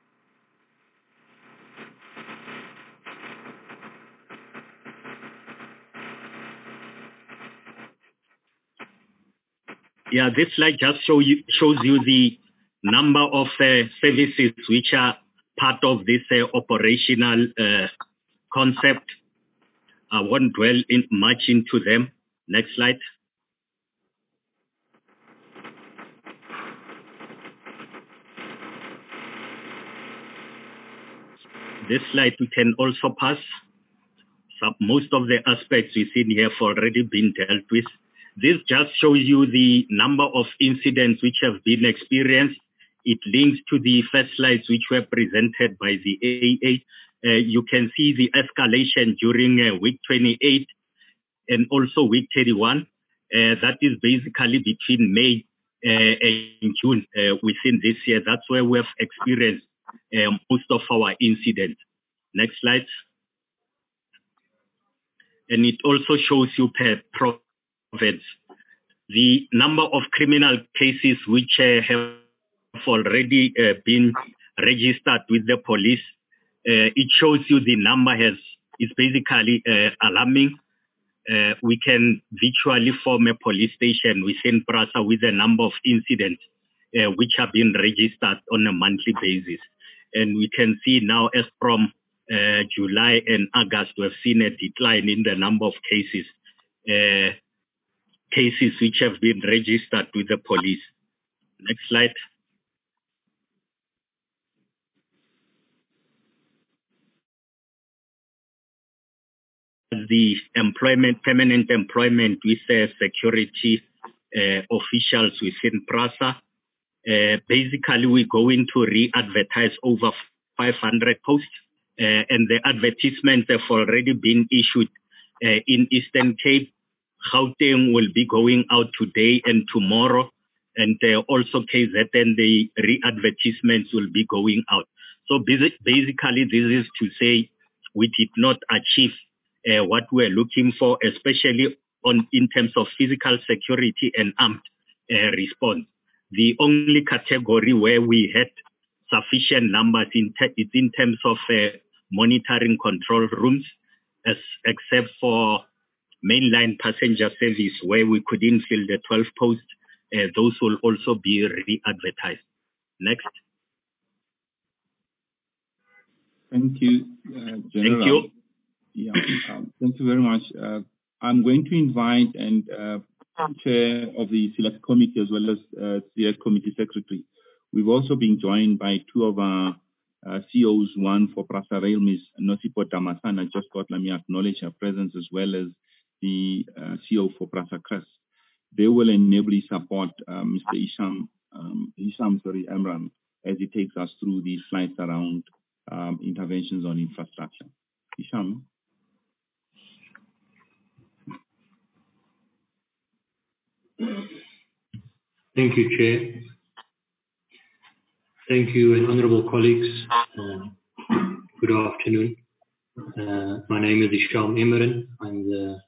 Yeah, this slide just show you, shows you the number of uh, services which are part of this uh, operational uh, concept. I won't dwell in much into them. Next slide. This slide we can also pass. So most of the aspects within here have already been dealt with. This just shows you the number of incidents which have been experienced. It links to the first slides which were presented by the A A. Uh, you can see the escalation during uh, week twenty-eight and also week thirty-one. Uh, that is basically between May uh, and June uh, within this year. That's where we have experienced uh, most of our incidents. Next slide. And it also shows you per province the number of criminal cases which uh, have already uh, been registered with the police. Uh, it shows you the number has is basically uh, alarming. Uh, we can virtually form a police station within PRASA with a number of incidents uh, which have been registered on a monthly basis. And we can see now as from uh, July and August, we've seen a decline in the number of cases, uh, cases which have been registered with the police. Next slide. The employment, permanent employment with uh, security uh, officials within PRASA. Uh, basically, we're going to re-advertise over five hundred posts, uh, and the advertisements have already been issued uh, in Eastern Cape. Gauteng will be going out today and tomorrow, and uh, also K Z N, the re-advertisements will be going out. So basically, this is to say we did not achieve uh, what we're looking for, especially on in terms of physical security and armed uh, response. The only category where we had sufficient numbers in is in terms of uh, monitoring control rooms, as, except for mainline passenger service where we couldn't fill the twelve posts. Uh, those will also be re-advertised. Next. Thank you, uh, General. Thank you. Yeah, um, thank you very much. Uh, I'm going to invite and uh, Chair of the Select Committee as well as uh, Select Committee Secretary. We've also been joined by two of our uh, C Os, one for PRASA Rail, Miz Nosipho Damasana. Just thought let me acknowledge her presence, as well as the uh, C O for PRASA Crest. They will enably support uh, Mister Isham, um, Isham sorry, Amran, as he takes us through these slides around um, interventions on infrastructure. Isham. Thank you, Chair. Thank you, and honourable colleagues. Uh, good afternoon. Uh, my name is Isham Emeren. I'm the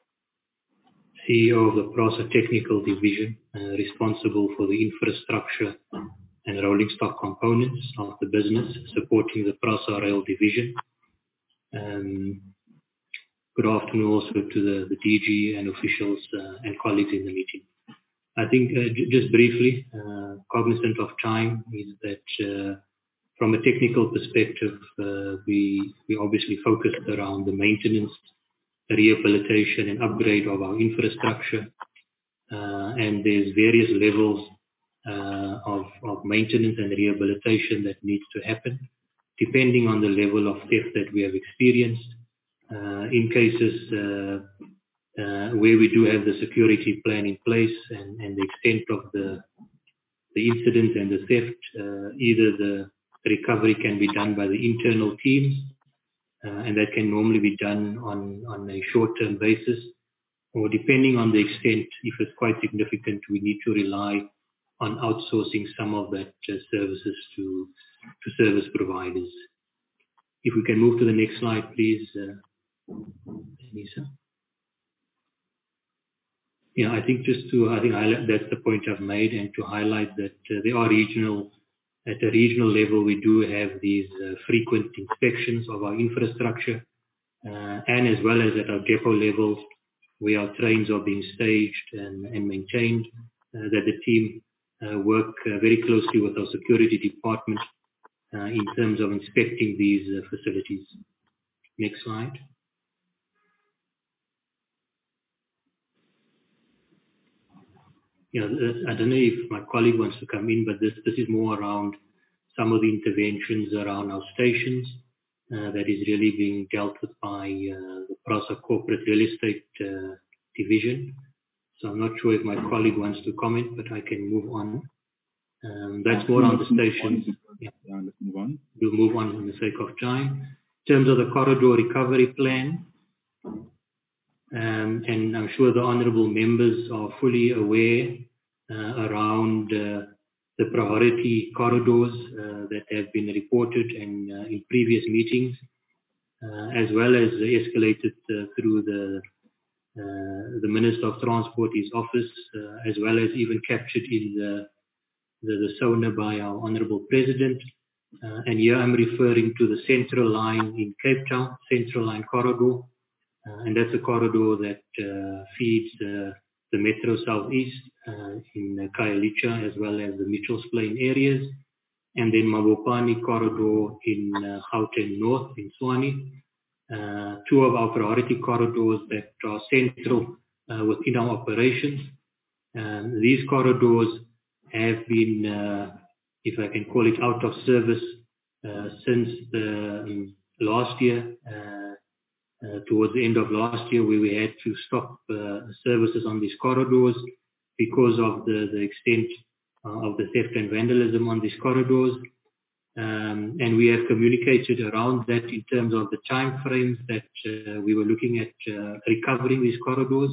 C E O of the PRASA Technical Division, uh, responsible for the infrastructure and rolling stock components of the business, supporting the PRASA Rail Division. Um, good afternoon also to the, the D G and officials uh, and colleagues in the meeting. I think uh, j just briefly, uh, cognizant of time, is that uh, from a technical perspective, uh, we, we obviously focused around the maintenance, the rehabilitation and upgrade of our infrastructure. Uh, and there's various levels uh, of, of maintenance and rehabilitation that needs to happen, depending on the level of theft that we have experienced. Uh, in cases uh, uh, where we do have the security plan in place and, and the extent of the, the incident and the theft, uh, either the recovery can be done by the internal teams, uh, and that can normally be done on, on a short-term basis, or depending on the extent, if it's quite significant, we need to rely on outsourcing some of that uh, services to, to service providers. If we can move to the next slide, please, uh, Anissa. Yeah, I think just to, I think highlight, that's the point I've made, and to highlight that uh, there are regional, at a regional level, we do have these uh, frequent inspections of our infrastructure, uh, and as well as at our depot levels, where our trains are being staged and, and maintained, uh, that the team uh, work uh, very closely with our security department uh, in terms of inspecting these uh, facilities. Next slide. Yeah, I don't know if my colleague wants to come in, but this, this is more around some of the interventions around our stations uh, that is really being dealt with by uh, the PRASA Corporate Real Estate uh, Division. So I'm not sure if my colleague wants to comment, but I can move on. Um, that's more on the stations. Yeah. Yeah, let's move on. We'll move on for the sake of time. In terms of the corridor recovery plan, Um, and I'm sure the honourable members are fully aware uh, around uh, the priority corridors uh, that have been reported in, uh, in previous meetings, uh, as well as escalated uh, through the uh, the Minister of Transport, his office, uh, as well as even captured in the the, the SONA by our Honourable President. Uh, and here I'm referring to the Central Line in Cape Town, Central Line corridor. Uh, and that's a corridor that uh, feeds uh, the Metro Southeast uh, in uh, Khayelitsha, as well as the Mitchells Plain areas, and then Mabopane corridor in uh, Gauteng North in Tshwane. Uh, two of our priority corridors that are central uh, within our operations. Um, these corridors have been, uh, if I can call it, out of service uh, since the um, last year. Uh, Uh, towards the end of last year, where we had to stop uh, services on these corridors because of the, the extent uh, of the theft and vandalism on these corridors. Um, and we have communicated around that in terms of the time frames that uh, we were looking at uh, recovering these corridors.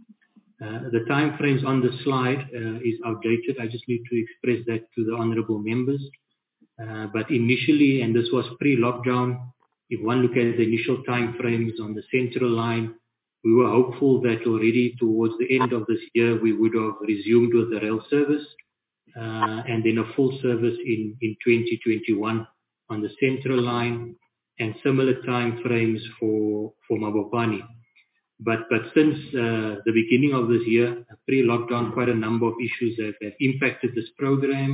Uh, the time frames on the slide uh, is outdated. I just need to express that to the honourable members. Uh, but initially, and this was pre-lockdown, if one look at the initial time frames on the Central Line, we were hopeful that already towards the end of this year, we would have resumed with the rail service, uh, and then a full service in, in twenty twenty-one on the Central Line, and similar time frames for, for Mabopane. But, but since uh, the beginning of this year, pre-lockdown, quite a number of issues have, have impacted this program,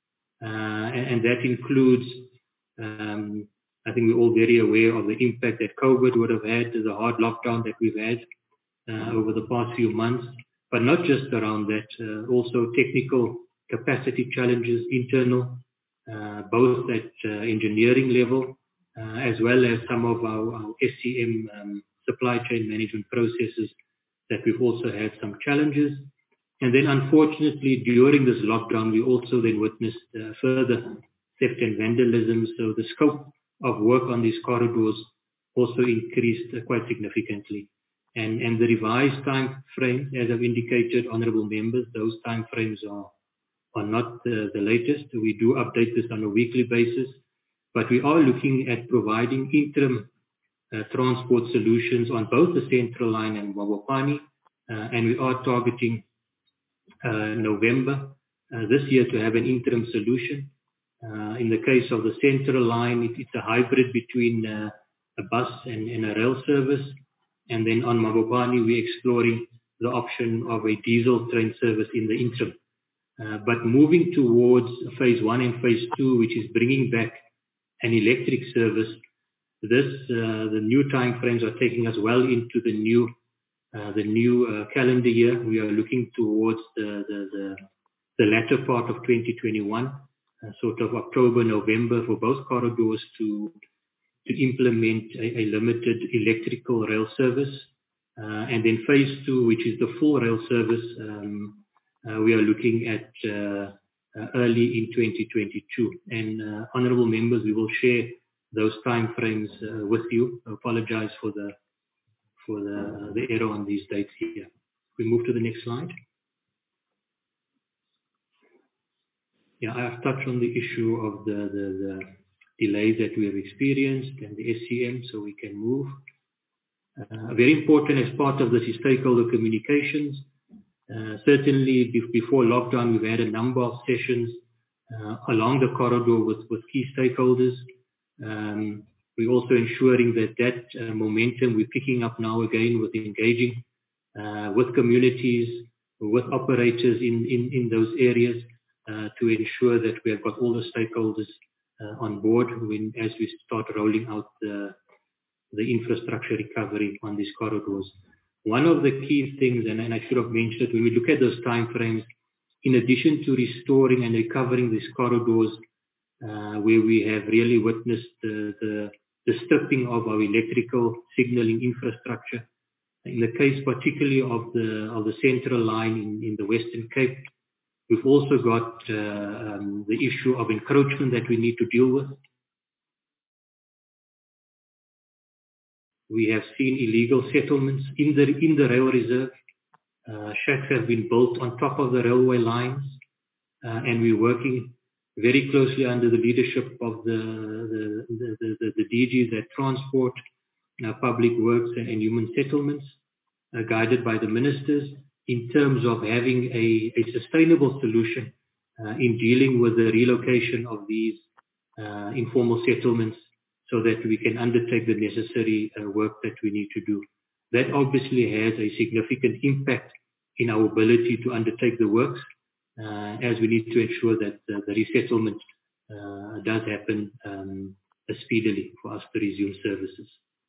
uh, and, and that includes um, I think we're all very aware of the impact that COVID would have had, the hard lockdown that we've had uh, over the past few months, but not just around that, uh, also technical capacity challenges, internal, uh, both at uh, engineering level, uh, as well as some of our, our S C M um, supply chain management processes that we've also had some challenges. And then unfortunately, during this lockdown, we also then witnessed uh, further theft and vandalism. So the scope of work on these corridors also increased uh, quite significantly. And, and the revised time frame, as I've indicated, honourable members, those time frames are, are not the, the latest. We do update this on a weekly basis, but we are looking at providing interim uh, transport solutions on both the Central Line and Mabopane, uh, and we are targeting uh, November uh, this year to have an interim solution. Uh, in the case of the Central Line, it, it's a hybrid between uh, a bus and, and a rail service. And then on Mabopane, we're exploring the option of a diesel train service in the interim. Uh, but moving towards phase one and phase two, which is bringing back an electric service, this uh, the new time frames are taking us well into the new uh, the new uh, calendar year. We are looking towards the the, the, the latter part of twenty twenty-one, uh, sort of October, November, for both corridors to to implement a, a limited electrical rail service. Uh, and then phase two, which is the full rail service, um, uh, we are looking at uh, uh, early in twenty twenty-two. And uh, honorable members, we will share those time frames uh, with you. I apologize for the for the, the error on these dates here. We move to the next slide. Yeah, I have touched on the issue of the, the, the delays that we have experienced and the S C M, so we can move. Uh, very important as part of this is stakeholder communications. Uh, certainly be before lockdown, we've had a number of sessions uh, along the corridor with, with key stakeholders. Um, we're also ensuring that that uh, momentum we're picking up now again with engaging uh, with communities, with operators in, in, in those areas uh, to ensure that we have got all the stakeholders uh, on board when, as we start rolling out the the infrastructure recovery on these corridors. One of the key things, and, and I should have mentioned it, when we look at those time frames, in addition to restoring and recovering these corridors, uh, where we have really witnessed the, the, the stripping of our electrical signaling infrastructure, in the case particularly of the, of the Central Line in, in the Western Cape, we've also got uh, um, the issue of encroachment that we need to deal with. We have seen illegal settlements in the in the rail reserve. Uh, shacks have been built on top of the railway lines, uh, and we're working very closely under the leadership of the the, the, the, the D Gs at Transport, uh, Public Works and, and Human Settlements, uh, guided by the ministers, in terms of having a, a sustainable solution uh, in dealing with the relocation of these uh, informal settlements, so that we can undertake the necessary uh, work that we need to do. That obviously has a significant impact in our ability to undertake the works, uh, as we need to ensure that uh, the resettlement uh, does happen um, speedily for us to resume services.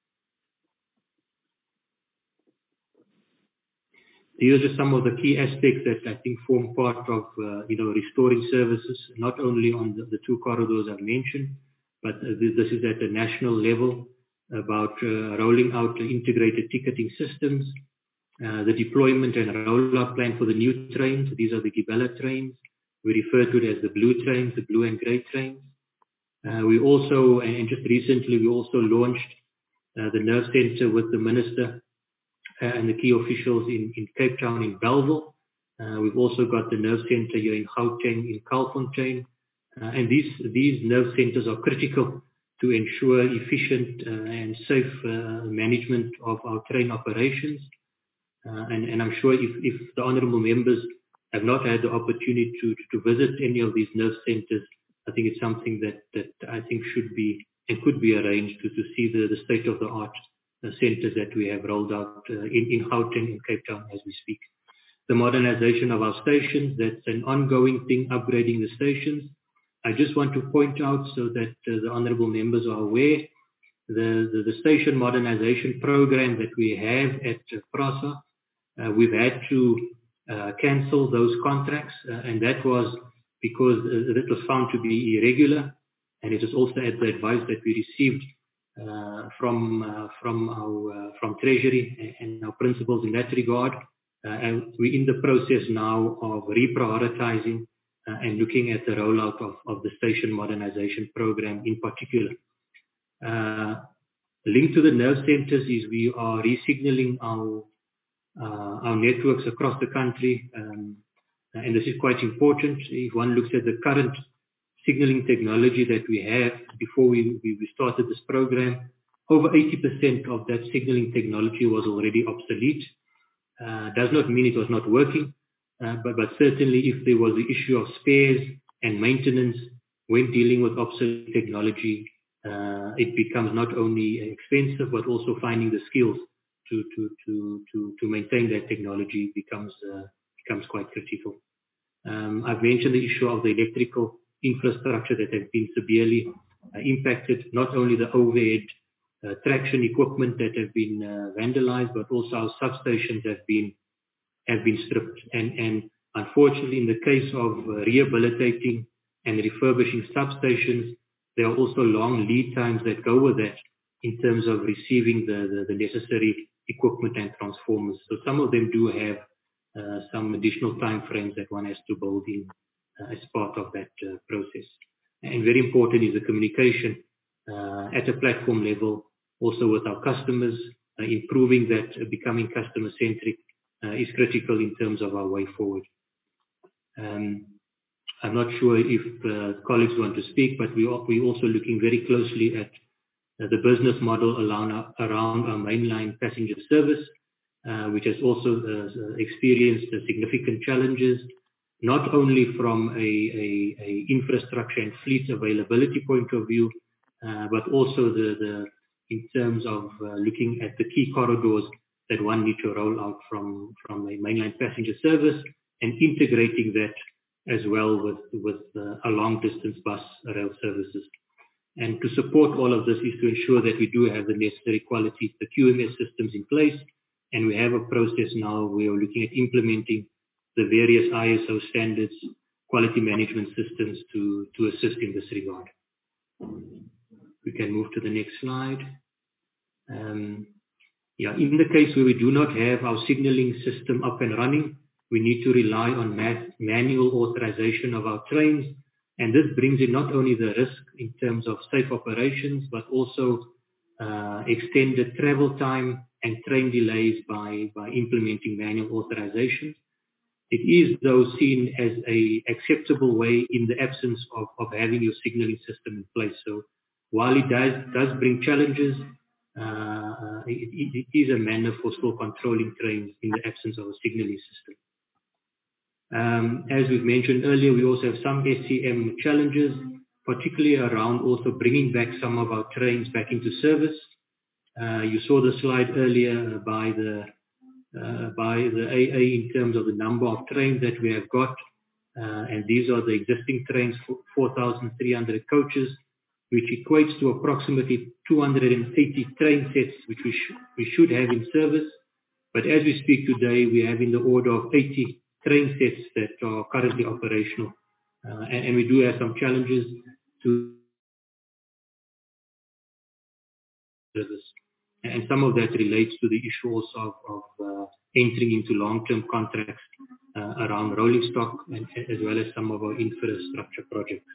These are just some of the key aspects that I think form part of uh, you know, restoring services, not only on the, the two corridors I've mentioned, but uh, this is at a national level about uh, rolling out integrated ticketing systems, uh, the deployment and rollout plan for the new trains. These are the Gibela trains. We refer to it as the blue trains, the blue and grey trains. Uh, we also, and just recently, we also launched uh, the nerve center with the minister uh, and the key officials in, in Cape Town, in Bellville. Uh, we've also got the nerve center here in Gauteng, in Kalfontein. Uh, and these, these nerve centers are critical to ensure efficient uh, and safe uh, management of our train operations. Uh, and, and I'm sure if, if the honourable members have not had the opportunity to, to visit any of these nerve centers, I think it's something that, that I think should be and could be arranged to, to see the, the state-of-the-art uh, centers that we have rolled out uh, in, in Gauteng and Cape Town as we speak. The modernization of our stations, that's an ongoing thing, upgrading the stations. I just want to point out so that uh, the honourable members are aware, the, the, the station modernization program that we have at uh, PRASA, uh, we've had to uh, cancel those contracts, uh, and that was because uh, that was found to be irregular, and it is also at the advice that we received uh, from uh, from our uh, from Treasury and our principals in that regard, uh, and we're in the process now of reprioritizing Uh, and looking at the rollout of, of the station modernization program in particular. Uh, linked to the nerve centers is we are resignaling our, uh, our networks across the country. Um, Uh, and this is quite important. If one looks at the current signaling technology that we have, before we, we, we started this program, over eighty percent of that signaling technology was already obsolete. Uh, does not mean it was not working, uh, but, but certainly if there was the issue of spares and maintenance when dealing with obsolete technology, uh, it becomes not only expensive, but also finding the skills to, to, to, to, to maintain that technology becomes, uh, becomes quite critical. Um, I've mentioned the issue of the electrical infrastructure that has been severely uh, impacted, not only the overhead uh, traction equipment that have been uh, vandalized, but also our substations have been have been stripped. And, and unfortunately, in the case of uh, rehabilitating and refurbishing substations, there are also long lead times that go with that in terms of receiving the, the, the necessary equipment and transformers. So some of them do have uh, some additional time frames that one has to build in uh, as part of that uh, process. And very important is the communication uh, at a platform level, also with our customers, uh, improving that, uh, becoming customer-centric uh, is critical in terms of our way forward. Um, I'm not sure if uh, colleagues want to speak, but we are, we're also looking very closely at uh, the business model around our, around our mainline passenger service, uh, which has also uh, experienced uh, significant challenges, not only from a, a, a infrastructure and fleet availability point of view, uh, but also the, the in terms of uh, looking at the key corridors that one needs to roll out from, from a mainline passenger service and integrating that as well with, with uh, a long distance bus rail services. And to support all of this is to ensure that we do have the necessary quality, the Q M S systems in place, and we have a process now where we're looking at implementing the various I S O standards, quality management systems to, to assist in this regard. We can move to the next slide. Um, yeah, in the case where we do not have our signaling system up and running, we need to rely on math, manual authorization of our trains, and this brings in not only the risk in terms of safe operations, but also uh, extended travel time and train delays by, by implementing manual authorization. It is, though, seen as a acceptable way in the absence of, of having your signaling system in place. So while it does, does bring challenges, uh, it, it is a manner for still controlling trains in the absence of a signaling system. Um, as we've mentioned earlier, we also have some S C M challenges, particularly around also bringing back some of our trains back into service. Uh, you saw the slide earlier by the uh, by the A A in terms of the number of trains that we have got, uh, and these are the existing trains, four thousand three hundred coaches, which equates to approximately two hundred eighty train sets, which we, sh we should have in service. But as we speak today, we have in the order of eighty train sets that are currently operational. Uh, and, and we do have some challenges to service. And some of that relates to the issue also of, of uh, entering into long-term contracts uh, around rolling stock, and, as well as some of our infrastructure projects.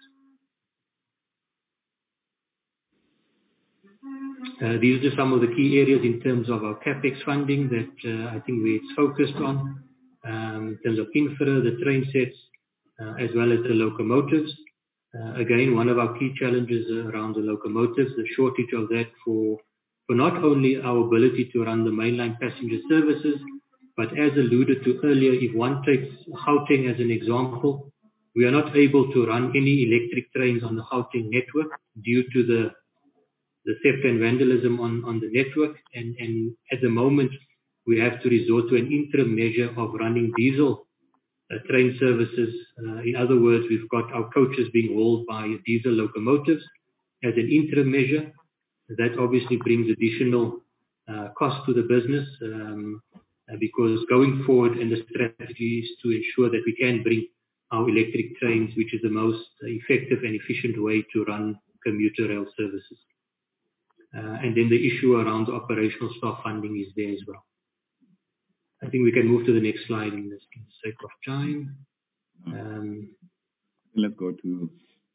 Uh, these are some of the key areas in terms of our CapEx funding that uh, I think we're focused on, um, in terms of infra, the train sets, uh, as well as the locomotives. Uh, again, one of our key challenges around the locomotives, the shortage of that for, for not only our ability to run the mainline passenger services, but as alluded to earlier, if one takes Gauteng as an example, we are not able to run any electric trains on the Gauteng network due to the the theft and vandalism on, on the network. And, and at the moment, we have to resort to an interim measure of running diesel uh, train services. Uh, in other words, we've got our coaches being hauled by diesel locomotives as an interim measure. That obviously brings additional uh, cost to the business um, uh, because going forward, and the strategy is to ensure that we can bring our electric trains, which is the most effective and efficient way to run commuter rail services. Uh, and then the issue around the operational staff funding is there as well. I think we can move to the next slide in the sake of time. Um, Let's go to...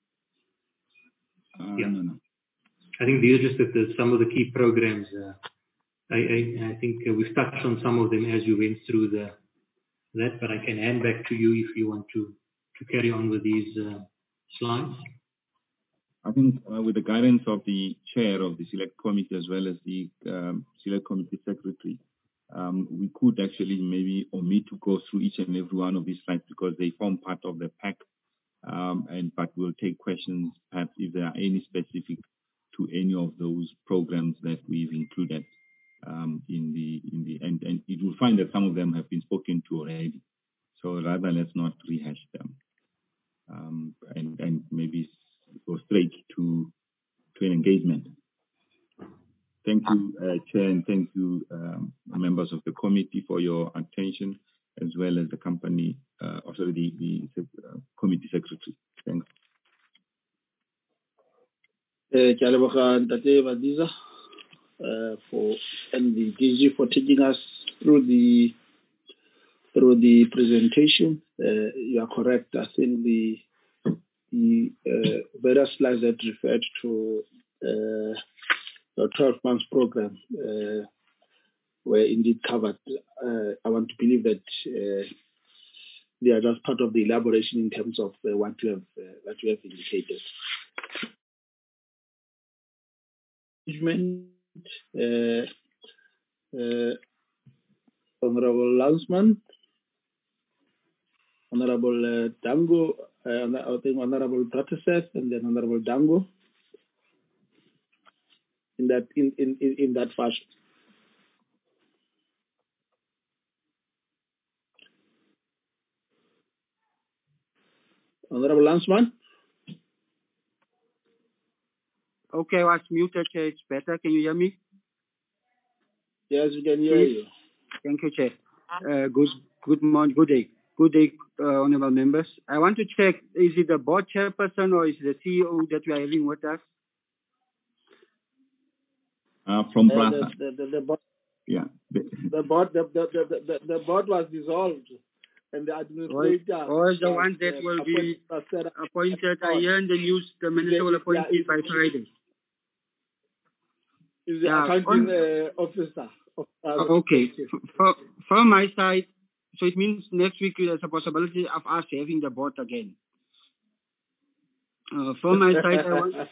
Uh, yeah. No, no. I think these are just the, the, some of the key programs. Uh, I, I, I think uh, we've touched on some of them as we went through the, that, but I can hand back to you if you want to, to carry on with these uh, slides. I think uh, with the guidance of the chair of the select committee as well as the um, select committee secretary, um, we could actually maybe omit to go through each and every one of these slides because they form part of the pack. Um, and but we'll take questions perhaps if there are any specific to any of those programs that we've included um, in the in the and, and you will find that some of them have been spoken to already. So rather let's not rehash them um, and and maybe go straight to to an engagement. Thank you, uh, Chair, and thank you, um, members of the committee for your attention, as well as the company, uh, also the, the uh, committee secretary. Thanks. Ke a leboga Ntate Badiza for and the D G for taking us through the through the presentation. Uh, you are correct. I think the the uh, various slides that referred to uh, the twelve months program uh, were indeed covered. Uh, I want to believe that uh, they are just part of the elaboration in terms of uh, what you have uh, what you have indicated. Management, uh, uh, Honorable Lansman, Honorable uh, Dango, uh, I think Honorable Prataseth, and then Honorable Dango. In that in, in, in, in that fashion. Honorable Lansman. Okay, I was muted, Chair. It's better. Can you hear me? Yes, we can hear Please. you. Thank you, Chair. Uh, good, good morning, good day. Good day, uh, honorable members. I want to check, is it the board chairperson or is it the C E O that we are having with us? Uh, from uh, Prasa. The, the, the, the, board, yeah. the, board, the, the, the, the, the board was dissolved and the administrator Or is the was, one that uh, will be appointed. appointed, I hear in the news, the minister will appoint yeah, it by Friday. Is the Yeah, accounting on, uh, officer. Of, uh, okay, for, from my side, so it means next week there's a possibility of us having the board again. Uh, from my side, I want,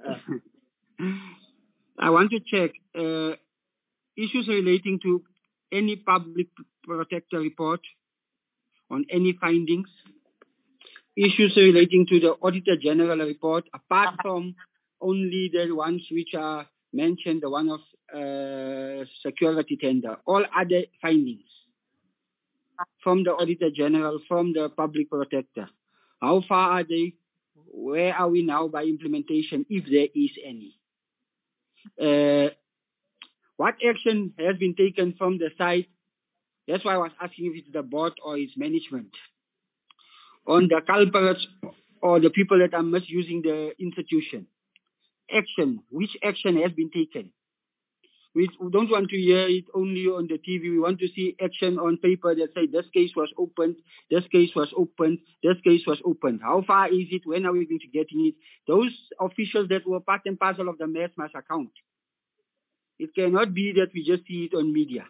I want to check uh, issues relating to any public protector report on any findings, issues relating to the Auditor General report, apart from only the ones which are mentioned, the one of uh, security tender, all other findings from the Auditor General, from the Public Protector. How far are they? Where are we now by implementation, if there is any? Uh, what action has been taken from the side? That's why I was asking if it's the board or its management. On the culprits or the people that are misusing the institution. Action. Which action has been taken? We don't want to hear it only on the T V. We want to see action on paper that say this case was opened, this case was opened, this case was opened. How far is it? When are we going to get in it? Those officials that were part and parcel of the mess must account. It cannot be that we just see it on media.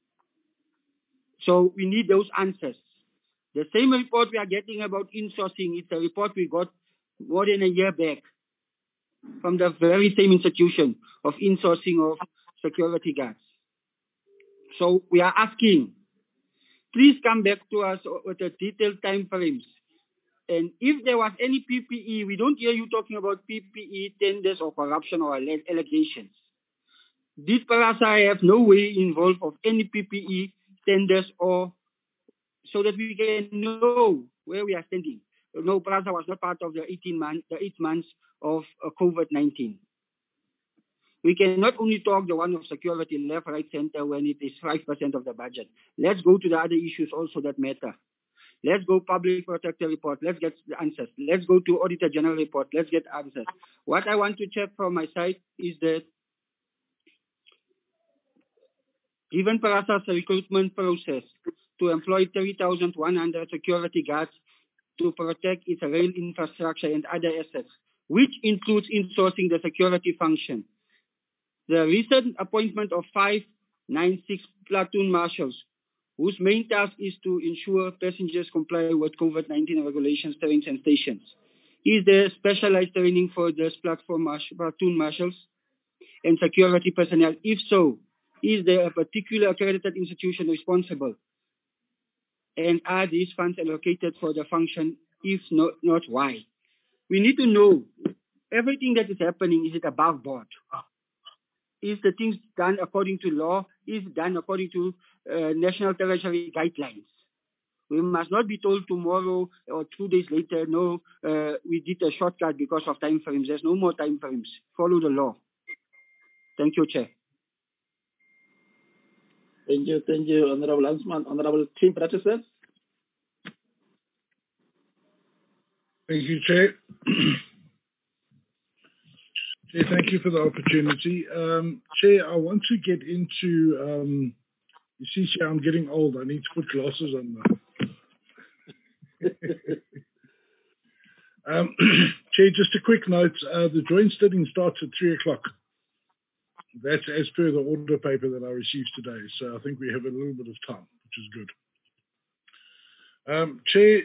So we need those answers. The same report we are getting about insourcing, it's a report we got more than a year back from the very same institution of insourcing of security guards. So we are asking, please come back to us with the detailed time frames. And if there was any P P E, we don't hear you talking about P P E tenders or corruption or allegations. Did PRASA have no way involved of any P P E tenders or so that we can know where we are standing? No, PRASA was not part of the eighteen months, the eight months of uh, COVID nineteen. We cannot only talk the one of security left, right, center when it is five percent of the budget. Let's go to the other issues also that matter. Let's go public protector report. Let's get the answers. Let's go to Auditor General report. Let's get answers. What I want to check from my side is that given PRASA's recruitment process to employ three thousand one hundred security guards to protect its rail infrastructure and other assets, which includes insourcing the security function, the recent appointment of five ninety-six platoon marshals whose main task is to ensure passengers comply with COVID nineteen regulations, trains and stations? Is there specialized training for this platform marshal, platoon marshals and security personnel? If so, is there a particular accredited institution responsible? And are these funds allocated for the function? If not, not why? We need to know everything that is happening, is it above board? Is the things done according to law? Is it done according to uh, National Treasury guidelines? We must not be told tomorrow or two days later, no, uh, we did a shortcut because of time frames. There's no more time frames. Follow the law. Thank you, Chair. Thank you, thank you, Honorable Landsman. Honorable Tim Pratchett. Thank you, Chair. Chair, thank you for the opportunity. Um, Chair, I want to get into, um, you see, Chair, I'm getting old. I need to put glasses on now. um, Chair, just a quick note. Uh, the joint sitting starts at three o'clock. That's as per the order paper that I received today. So I think we have a little bit of time, which is good. Um, Chair,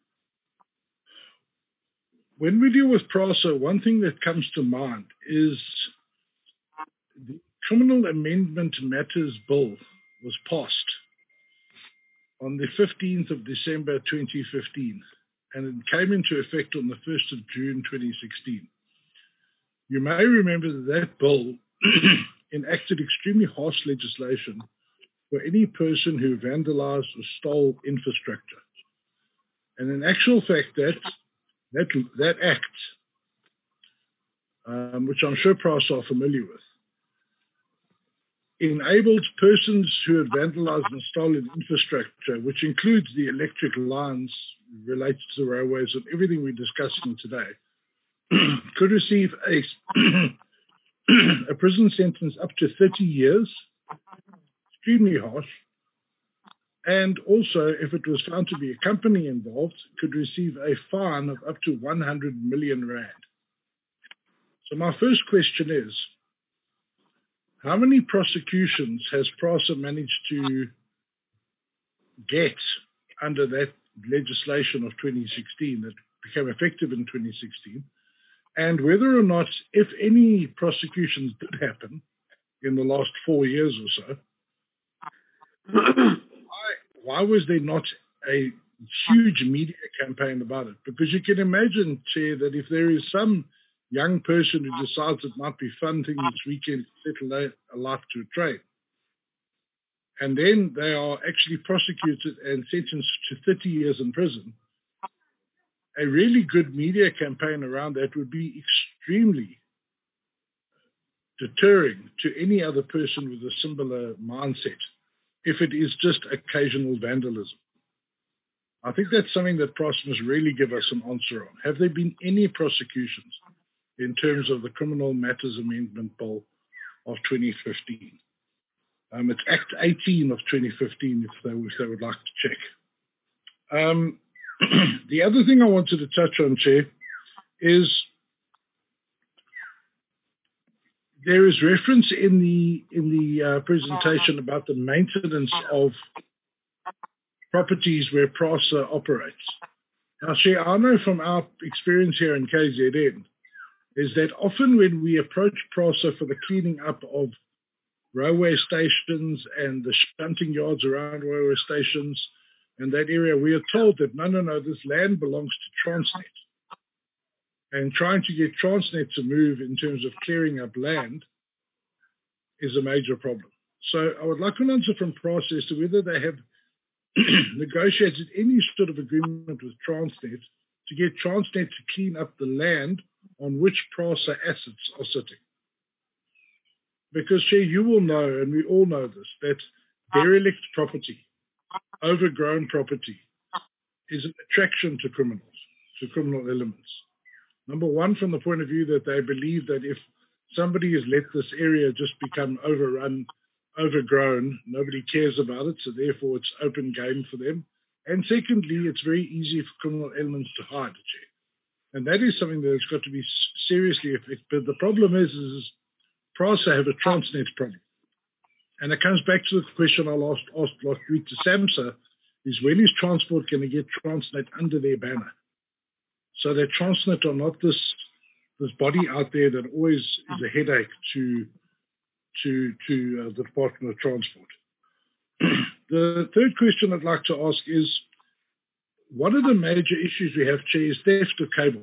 when we deal with PRASA, one thing that comes to mind is the Criminal Amendment Matters Bill was passed on the fifteenth of December twenty fifteen, and it came into effect on the first of June twenty sixteen. You may remember that that bill enacted extremely harsh legislation for any person who vandalized or stole infrastructure. And in actual fact, that that, that act, um, which I'm sure PRASA are familiar with, enabled persons who had vandalized and stolen infrastructure, which includes the electric lines related to the railways and everything we're discussing today, could receive a, a prison sentence up to thirty years, extremely harsh, and also, if it was found to be a company involved, could receive a fine of up to one hundred million rand. So my first question is, how many prosecutions has PRASA managed to get under that legislation of twenty sixteen that became effective in twenty sixteen? And whether or not, if any prosecutions did happen in the last four years or so, why, why was there not a huge media campaign about it? Because you can imagine, Chair, that if there is some young person who decides it might be fun thing this weekend to settle a life to a trade, and then they are actually prosecuted and sentenced to thirty years in prison, a really good media campaign around that would be extremely deterring to any other person with a similar mindset, if it is just occasional vandalism. I think that's something that PRASA must really give us an answer on. Have there been any prosecutions in terms of the Criminal Matters Amendment Bill of twenty fifteen? Um, it's Act eighteen of twenty fifteen, if they, if they would like to check. Um, the other thing I wanted to touch on, Chair, is there is reference in the in the uh, presentation about the maintenance of properties where PRASA operates. Now, Chair, I know from our experience here in K Z N is that often when we approach PRASA for the cleaning up of railway stations and the shunting yards around railway stations and that area, we are told that, no, no, no, this land belongs to Transnet. And trying to get Transnet to move in terms of clearing up land is a major problem. So I would like an answer from PRASA as to whether they have negotiated any sort of agreement with Transnet to get Transnet to clean up the land on which PRASA assets are sitting. Because, Chair, you will know, and we all know this, that derelict property, overgrown property, is an attraction to criminals, to criminal elements. Number one, from the point of view that they believe that if somebody has let this area just become overrun, overgrown, nobody cares about it, so therefore it's open game for them. And secondly, it's very easy for criminal elements to hide, Chair. And that is something that has got to be seriously affected. But the problem is, is PRASA have a Transnet problem. And it comes back to the question I last asked last week to SAMHSA, is when is Transport going to get Transnet under their banner? So that Transnet are not this this body out there that always is a headache to to to uh, the Department of Transport. The third question I'd like to ask is, what are the major issues we have, Chair, is theft of cable.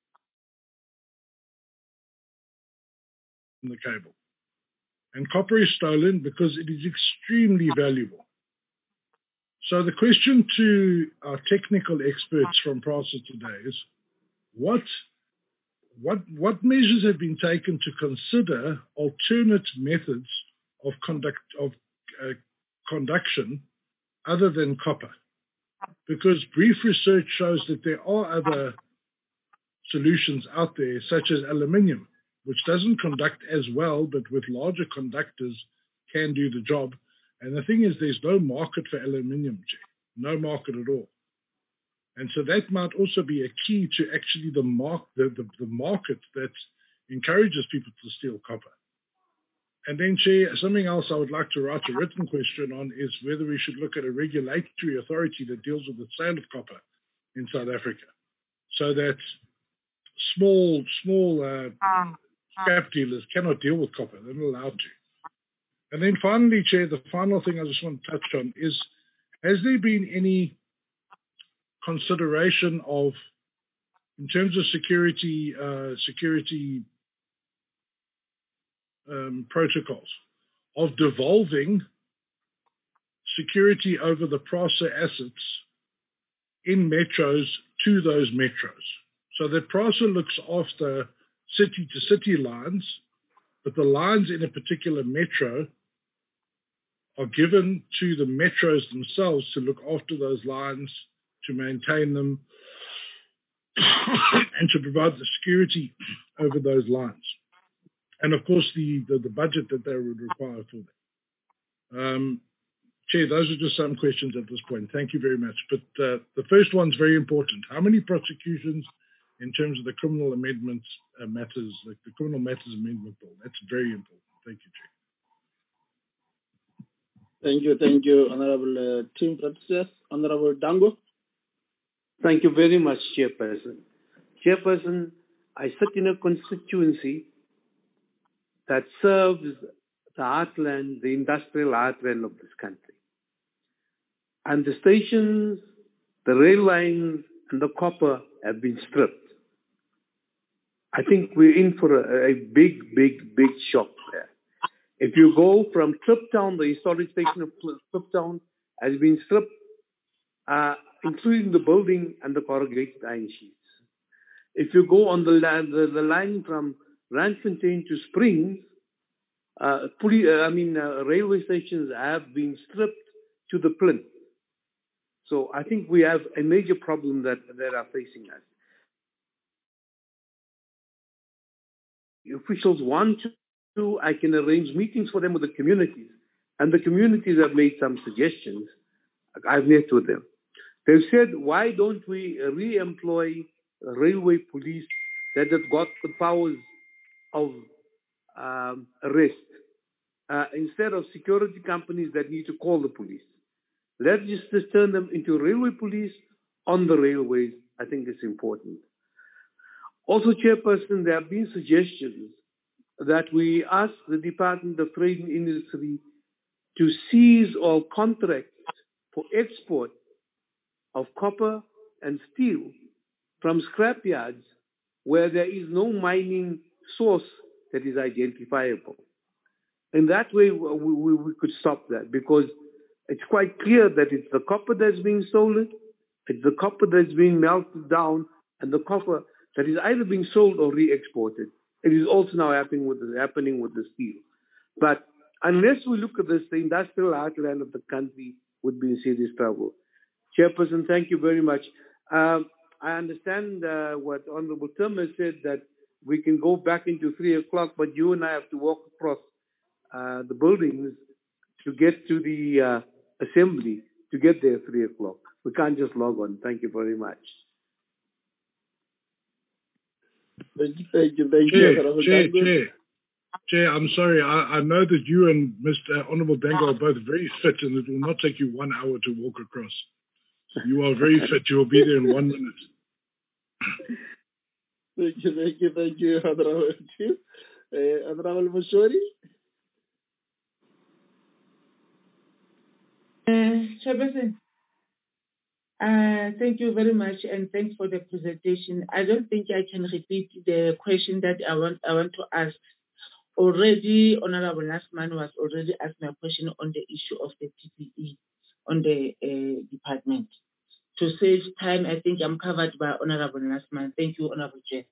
In the cable. And copper is stolen because it is extremely valuable. So the question to our technical experts from PRASA today is, what, what, what measures have been taken to consider alternate methods of conduct of uh, conduction other than copper? Because brief research shows that there are other solutions out there, such as aluminium, which doesn't conduct as well, but with larger conductors can do the job. And the thing is, there's no market for aluminium, no market at all. And so that might also be a key to actually the, mark, the, the, the market that encourages people to steal copper. And then, Chair, something else I would like to write a written question on is whether we should look at a regulatory authority that deals with the sale of copper in South Africa, so that small, small uh, scrap dealers cannot deal with copper. They're not allowed to. And then finally, Chair, the final thing I just want to touch on is, has there been any consideration of, in terms of security, uh, security um, protocols, of devolving security over the PRASA assets in metros to those metros? So that PRASA looks after city-to-city lines, but the lines in a particular metro are given to the metros themselves to look after those lines, to maintain them, and to provide the security over those lines. And of course, the, the, the budget that they would require for that. Um, Chair, those are just some questions at this point. Thank you very much. But uh, the first one's very important. How many prosecutions in terms of the criminal amendments uh, matters, like the criminal matters amendment bill? That's very important. Thank you, Chair. Thank you, thank you, Honorable uh, Tim Francis. Honorable Dango. Thank you very much, Chairperson. Chairperson, I sit in a constituency that serves the heartland, the industrial heartland of this country. And the stations, the rail lines, and the copper have been stripped. I think we're in for a, a big, big, big shock there. If you go from Kliptown, the historic station of Kliptown has been stripped, uh, including the building and the corrugated iron sheets. If you go on the, the, the line from Randfontein to Springs, uh, fully, uh, I mean, uh, railway stations have been stripped to the plinth. So I think we have a major problem that, that are facing us. Officials want to, I can arrange meetings for them with the communities, and the communities have made some suggestions. I've met with them. They've said, why don't we re-employ railway police that have got the powers of um, arrest, uh, instead of security companies that need to call the police. Let's just, just turn them into railway police on the railways. I think it's important. Also, Chairperson, there have been suggestions that we ask the Department of Trade and Industry to seize all contracts for export of copper and steel from scrapyards where there is no mining source that is identifiable. In that way, we, we, we could stop that, because it's quite clear that it's the copper that's being stolen, it's the copper that's being melted down, and the copper that is either being sold or re-exported. It is also now happening with the, happening with the steel. But unless we look at this, the industrial heartland of the country would be in serious trouble. Chairperson, thank you very much. Um, I understand uh, what Honorable Tim has said, that we can go back into three o'clock, but you and I have to walk across uh, the buildings to get to the uh, assembly, to get there at three o'clock. We can't just log on. Thank you very much. Thank you, thank you, thank Chair, you. Chair, Chair. Chair, I'm sorry. I, I know that you and Mister Honorable Dango are both very fit, and it will not take you one hour to walk across. You are very fit. You will be there in one minute. Thank you, thank you, thank you, Honorable Chief. Uh, Honorable Moshori. Uh, Chairperson, uh, thank you very much, and thanks for the presentation. I don't think I can repeat the question that I want I want to ask. Already, Honorable Nasman was already asked my question on the issue of the P P E on the uh, department. To save time, I think I'm covered by Honorable Nasman. Thank you, Honorable Chair.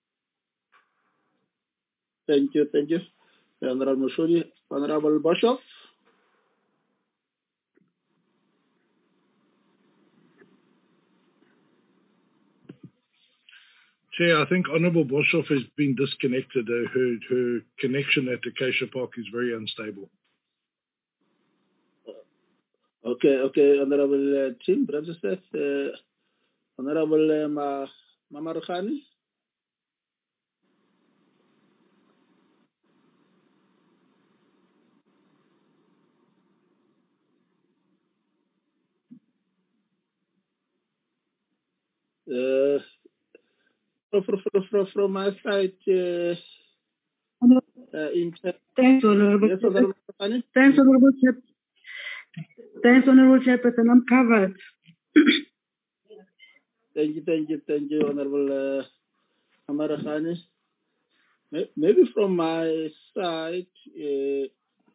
Thank you, thank you. Honorable Moshori. Honorable Boshoff. Chair, I think Honourable Boshoff has been disconnected. Uh, her, her connection at Acacia Park is very unstable. Okay, okay, Honorable uh, Tim, Brother Seth, uh, Honorable um, uh, Mama Rukhani. Uh, from, from, from, from my side, uh, uh, in Thanks, Honorable yes, Honorable Rukhani. Thanks, Honorable Chair. Thanks, Honorable Chairperson. I'm covered. Thank you, thank you, thank you, Honorable uh, Mama Rukhani. Maybe from my side, uh,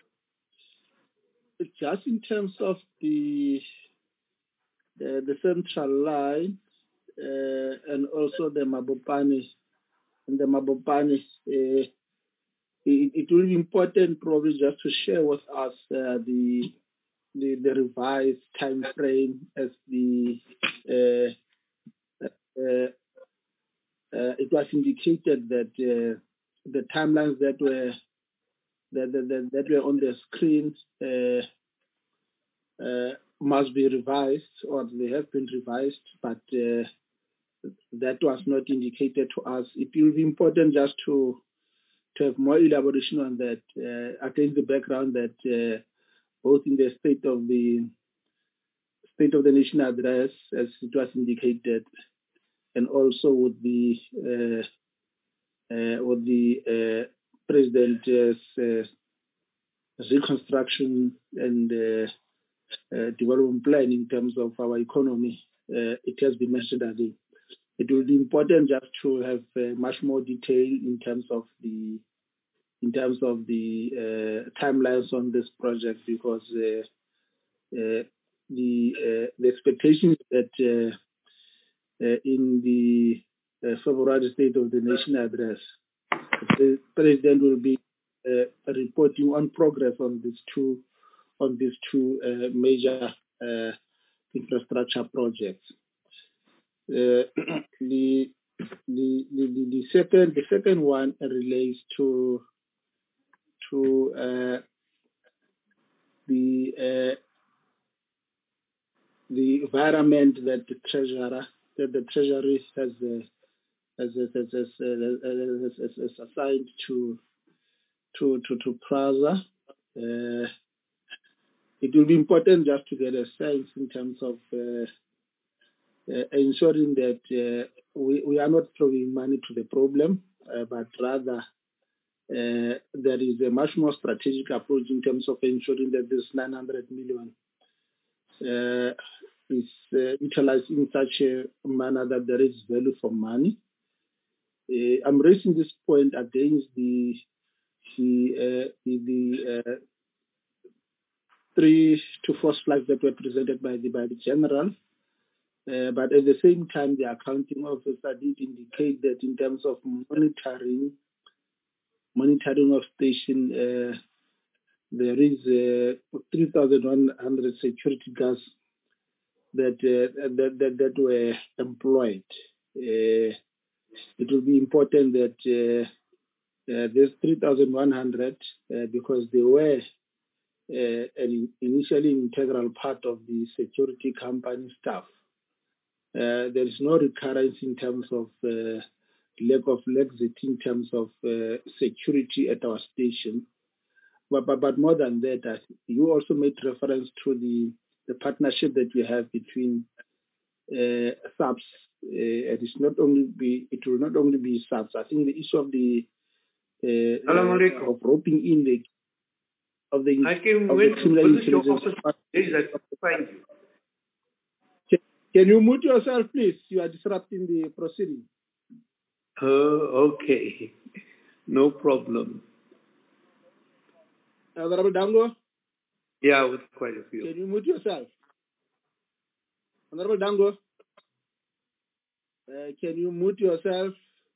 just in terms of the the, the central line uh, and also the Mabopane and the Mabopane, uh, it, it will be important probably just to share with us uh, the, the the revised time frame as the uh, uh, uh, it was indicated that uh, the timelines that were that, that, that were on the screen uh, uh, must be revised, or they have been revised, but uh, that was not indicated to us. It will be important just to to have more elaboration on that uh, against the background that uh, both in the state of the State of the Nation address, as it was indicated, and also with the uh, uh, with the uh, President's uh, reconstruction and uh, uh, development plan in terms of our economy, uh, it has been mentioned again. It will be important just to have uh, much more detail in terms of the in terms of the uh, timelines on this project, because uh, uh, the uh, the expectation is that uh, uh, in the uh, February State of the Nation address, the President will be uh, reporting on progress on these two on these two uh, major uh, infrastructure projects. Uh, the, the the the second the second one relates to to uh, the uh, the environment that the treasurer that the treasury has uh, has, has, has, has, has, has assigned to to to to PRASA. Uh, it will be important just to get a sense in terms of uh, uh, ensuring that uh, we, we are not throwing money to the problem, uh, but rather uh, there is a much more strategic approach in terms of ensuring that this nine hundred million uh, is uh, utilized in such a manner that there is value for money. Uh, I'm raising this point against the the, uh, the, the uh, three to four slides that were presented by the by the general. Uh, but at the same time, the accounting officer did indicate that in terms of monitoring, monitoring of station, uh, there is uh, three thousand one hundred security guards that, uh, that, that that were employed. Uh, it will be important that uh, uh, there's three thousand one hundred uh, because they were uh, an initially integral part of the security company staff. Uh, there is no recurrence in terms of uh, lack of laxity in terms of uh, security at our station. But, but, but more than that, uh, you also made reference to the, the partnership that we have between uh, subs. Uh, it is not only be it will not only be subs. I think the issue of the uh, uh, of roping in the of the, I can of wait the criminal to intelligence. find you. Can, can you mute yourself, please? You are disrupting the proceeding. Oh, okay. No problem. Honorable Dango? Yeah, with quite a few. Can you mute yourself? Honorable Dango? Uh, can you mute yourself?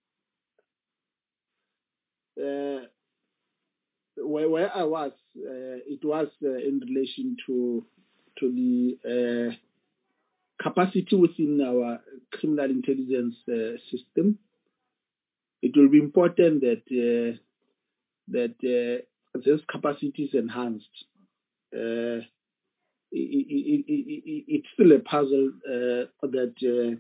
Uh, where, where I was, uh, it was uh, in relation to to the uh, capacity within our criminal intelligence uh, system. It will be important that uh, that uh, this capacity is enhanced. Uh, it, it, it, it, it's still a puzzle uh, that uh,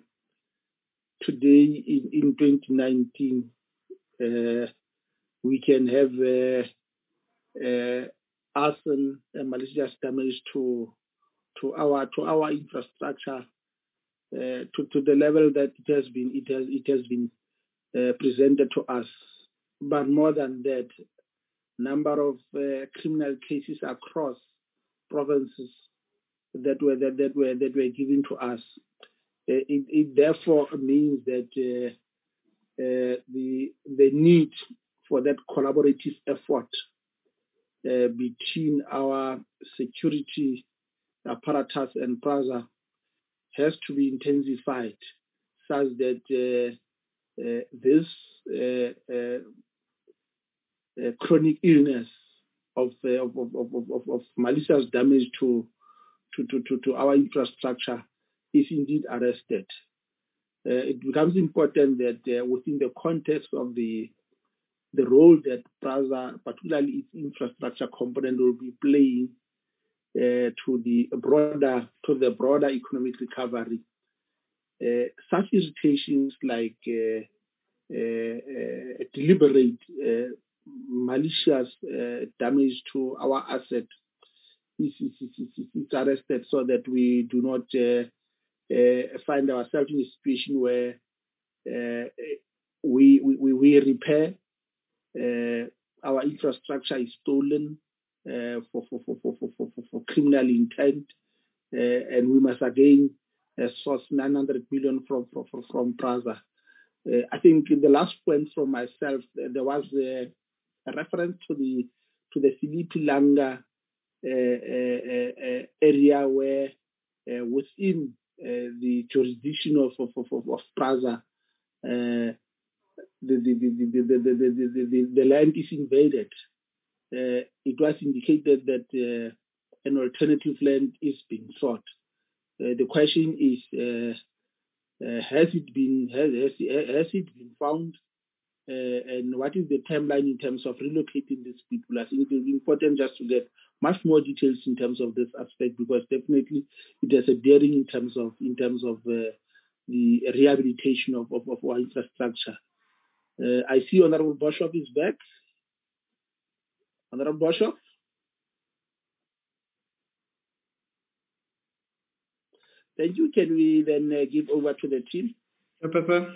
today in, in twenty nineteen uh, we can have uh, uh, arson and malicious damage to to our to our infrastructure uh, to to the level that it has been it has it has been uh, presented to us. But more than that, number of uh, criminal cases across provinces that were that, that were that were given to us. Uh, it, it therefore means that uh, uh, the the need for that collaborative effort uh, between our security apparatus and PRASA has to be intensified, such that uh, uh, this uh, uh, uh, chronic illness of, uh, of, of, of, of, of malicious damage to, to, to, to, to our infrastructure is indeed arrested. Uh, it becomes important that uh, within the context of the the role that PRASA, particularly its infrastructure component, will be playing uh, to the broader to the broader economic recovery. Uh, such irritations like uh, uh, uh, deliberate uh, malicious uh, damage to our asset is, is, is, is, is arrested, so that we do not uh, uh, find ourselves in a situation where uh, we, we we repair uh, our infrastructure is stolen uh, for, for, for, for, for, for, for criminal intent, uh, and we must again uh, source nine hundred million from from, from PRASA. Uh, I think in the last point from myself, uh, there was uh, a reference to the to the Philippi Langa uh, uh, uh, area where uh, within uh, the jurisdiction of of, of, of PRASA, uh, the, the, the, the, the, the, the, the, the land is invaded. Uh, it was indicated that uh, an alternative land is being sought. Uh, the question is, uh, uh, has it been has, has, has it been found, uh, and what is the timeline in terms of relocating these people? I think it will be important just to get much more details in terms of this aspect, because definitely it has a bearing in terms of in terms of uh, the rehabilitation of, of, of our infrastructure. Uh, I see Honorable Bishop is back. Honorable Bishop. Thank you. Can we then uh, give over to the team? Chairperson.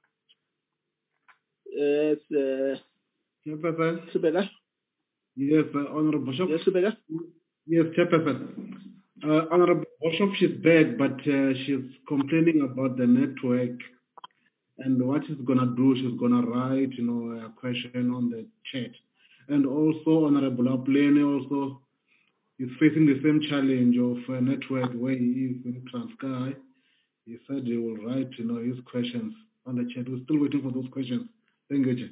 Yes. Uh, Chairperson. Subega. Yes, uh, Honorable Bishop. Yes, Subega. Yes, Chairperson. Uh, Honorable Bishop, she's back, but uh, she's complaining about the network and what she's gonna do. She's gonna write, you know, a question on the chat. And also, Honorable Aplene also is facing the same challenge of a network where he is in Transkei. He said he will write, you know, his questions on the chat. We're still waiting for those questions. Thank you, Chair.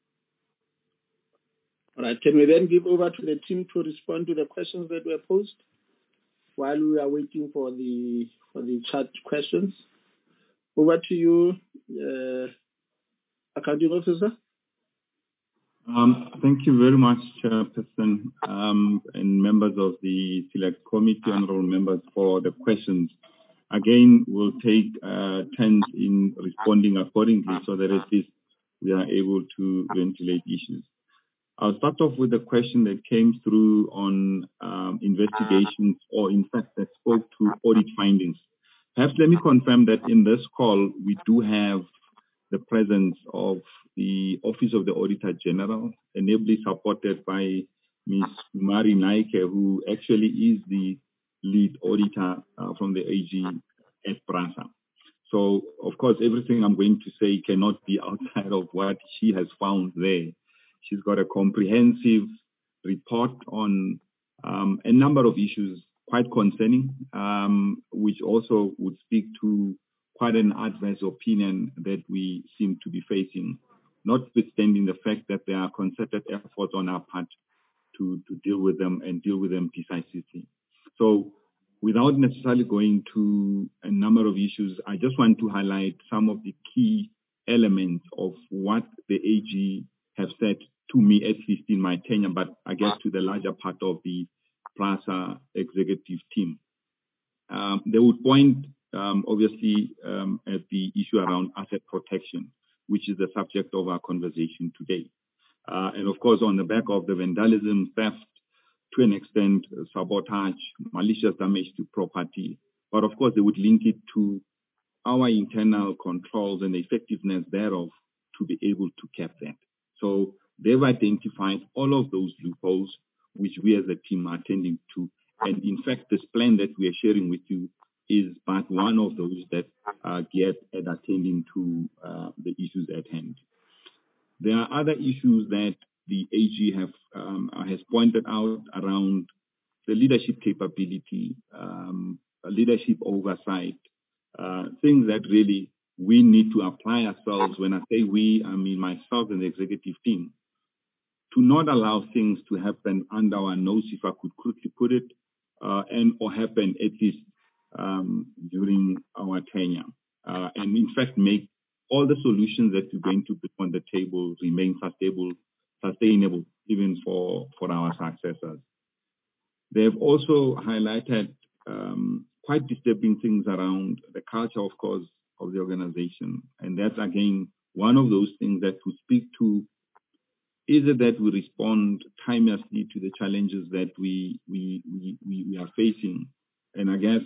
All right. Can we then give over to the team to respond to the questions that were posed while we are waiting for the for the chat questions? Over to you, uh, Accounting Officer. Um, thank you very much, Chairperson, um, and members of the Select Committee, honorable members, for the questions. Again, we'll take uh, turns in responding accordingly so that it is we are able to ventilate issues. I'll start off with a question that came through on um, investigations, or in fact that spoke to audit findings. Perhaps let me confirm that in this call, we do have the presence of the Office of the Auditor General, ably supported by Miz Mari Naike, who actually is the lead auditor uh, from the A G at PRASA. So, of course, everything I'm going to say cannot be outside of what she has found there. She's got a comprehensive report on um, a number of issues quite concerning, um, which also would speak to quite an adverse opinion that we seem to be facing, notwithstanding the fact that there are concerted efforts on our part to, to deal with them and deal with them decisively. So without necessarily going to a number of issues, I just want to highlight some of the key elements of what the A G have said to me, at least in my tenure, but I guess to the larger part of the PRASA executive team. Um, they would point, um, obviously, um, at the issue around asset protection, which is the subject of our conversation today. Uh, and of course, on the back of the vandalism, theft, to an extent, uh, sabotage, malicious damage to property. But of course, they would link it to our internal controls and the effectiveness thereof to be able to cap that. So they've identified all of those loopholes, which we as a team are attending to. And in fact, this plan that we are sharing with you is but one of those that are geared at attending to uh, the issues at hand. There are other issues that the A G have um, has pointed out around the leadership capability, um, leadership oversight, uh, things that really we need to apply ourselves. When I say we, I mean myself and the executive team, to not allow things to happen under our nose, if I could quickly put it, uh, and or happen at least um, during our tenure, uh, and in fact make all the solutions that we're going to put on the table remain sustainable, sustainable even for, for our successors. They've also highlighted um, quite disturbing things around the culture, of course, of the organization. And that's, again, one of those things that we speak to. Is it that we respond timelessly to the challenges that we, we, we, we, we are facing? And I guess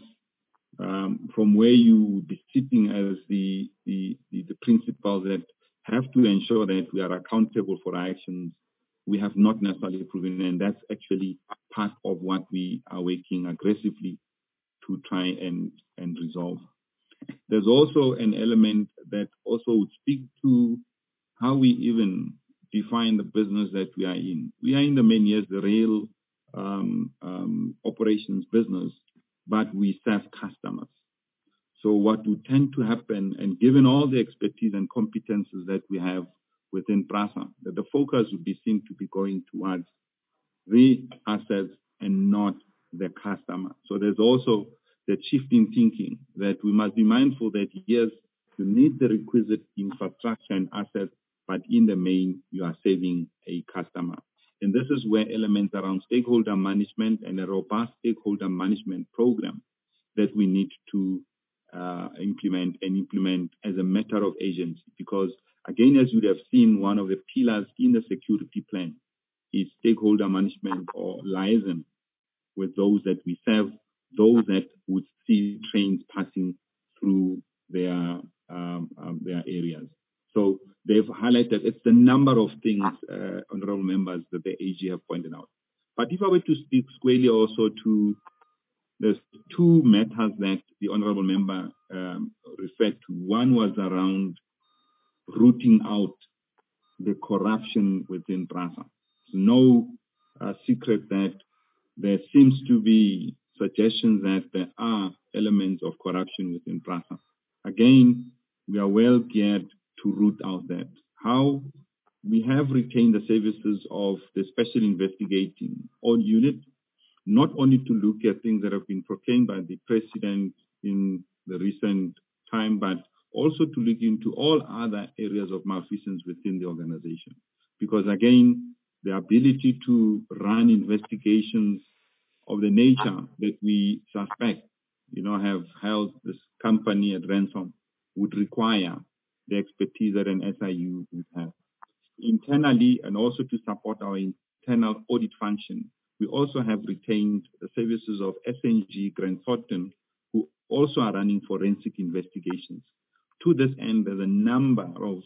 Um, from where you would be sitting as the, the, the, the principals that have to ensure that we are accountable for our actions, we have not necessarily proven, and that's actually part of what we are working aggressively to try and, and resolve. There's also an element that also would speak to how we even define the business that we are in. We are in the main years, the rail um, um, operations business, but we serve customers. So what would tend to happen, and given all the expertise and competences that we have within PRASA, that the focus would be seen to be going towards the assets and not the customer. So there's also that shift in thinking that we must be mindful that yes, you need the requisite infrastructure and assets, but in the main, you are saving a customer. And this is where elements around stakeholder management and a robust stakeholder management program that we need to uh, implement and implement as a matter of agency. Because again, as you would have seen, one of the pillars in the security plan is stakeholder management or liaison with those that we serve, those that would see trains passing through their, um, um, their areas. So they've highlighted it's the number of things, uh, honorable members, that the A G have pointed out. But if I were to speak squarely also to there's two matters that the honorable member um, referred to. One was around rooting out the corruption within PRASA. It's no uh, secret that there seems to be suggestions that there are elements of corruption within PRASA. Again, we are well geared to root out that. How? We have retained the services of the Special Investigating Odd Unit, not only to look at things that have been proclaimed by the President in the recent time, but also to look into all other areas of malfeasance within the organization. Because again, the ability to run investigations of the nature that we suspect, you know, have held this company at ransom would require the expertise that an S I U would have. Internally, and also to support our internal audit function, we also have retained the services of S N G Grant Thornton, who also are running forensic investigations. To this end, there's a number of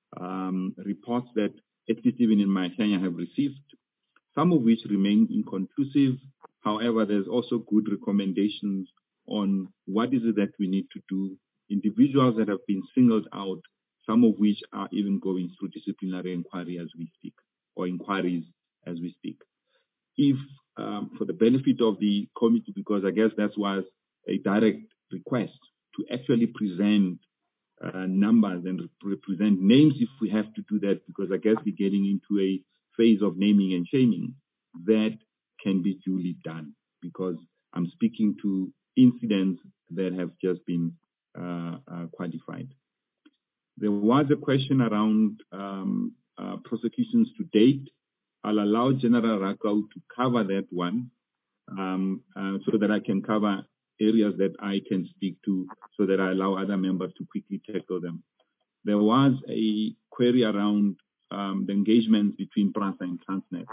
um, reports that, at least even in my tenure, have received, some of which remain inconclusive. However, there's also good recommendations on what is it that we need to do. Individuals that have been singled out, some of which are even going through disciplinary inquiry as we speak, or inquiries as we speak. If, um, for the benefit of the committee, because I guess that was a direct request to actually present uh, numbers and represent names if we have to do that, because I guess we're getting into a phase of naming and shaming, that can be duly done, because I'm speaking to incidents that have just been uh, uh, quantified. There was a question around um, uh, prosecutions to date. I'll allow General Rakau to cover that one um, uh, so that I can cover areas that I can speak to, so that I allow other members to quickly tackle them. There was a query around um, the engagements between PRASA and Transnet.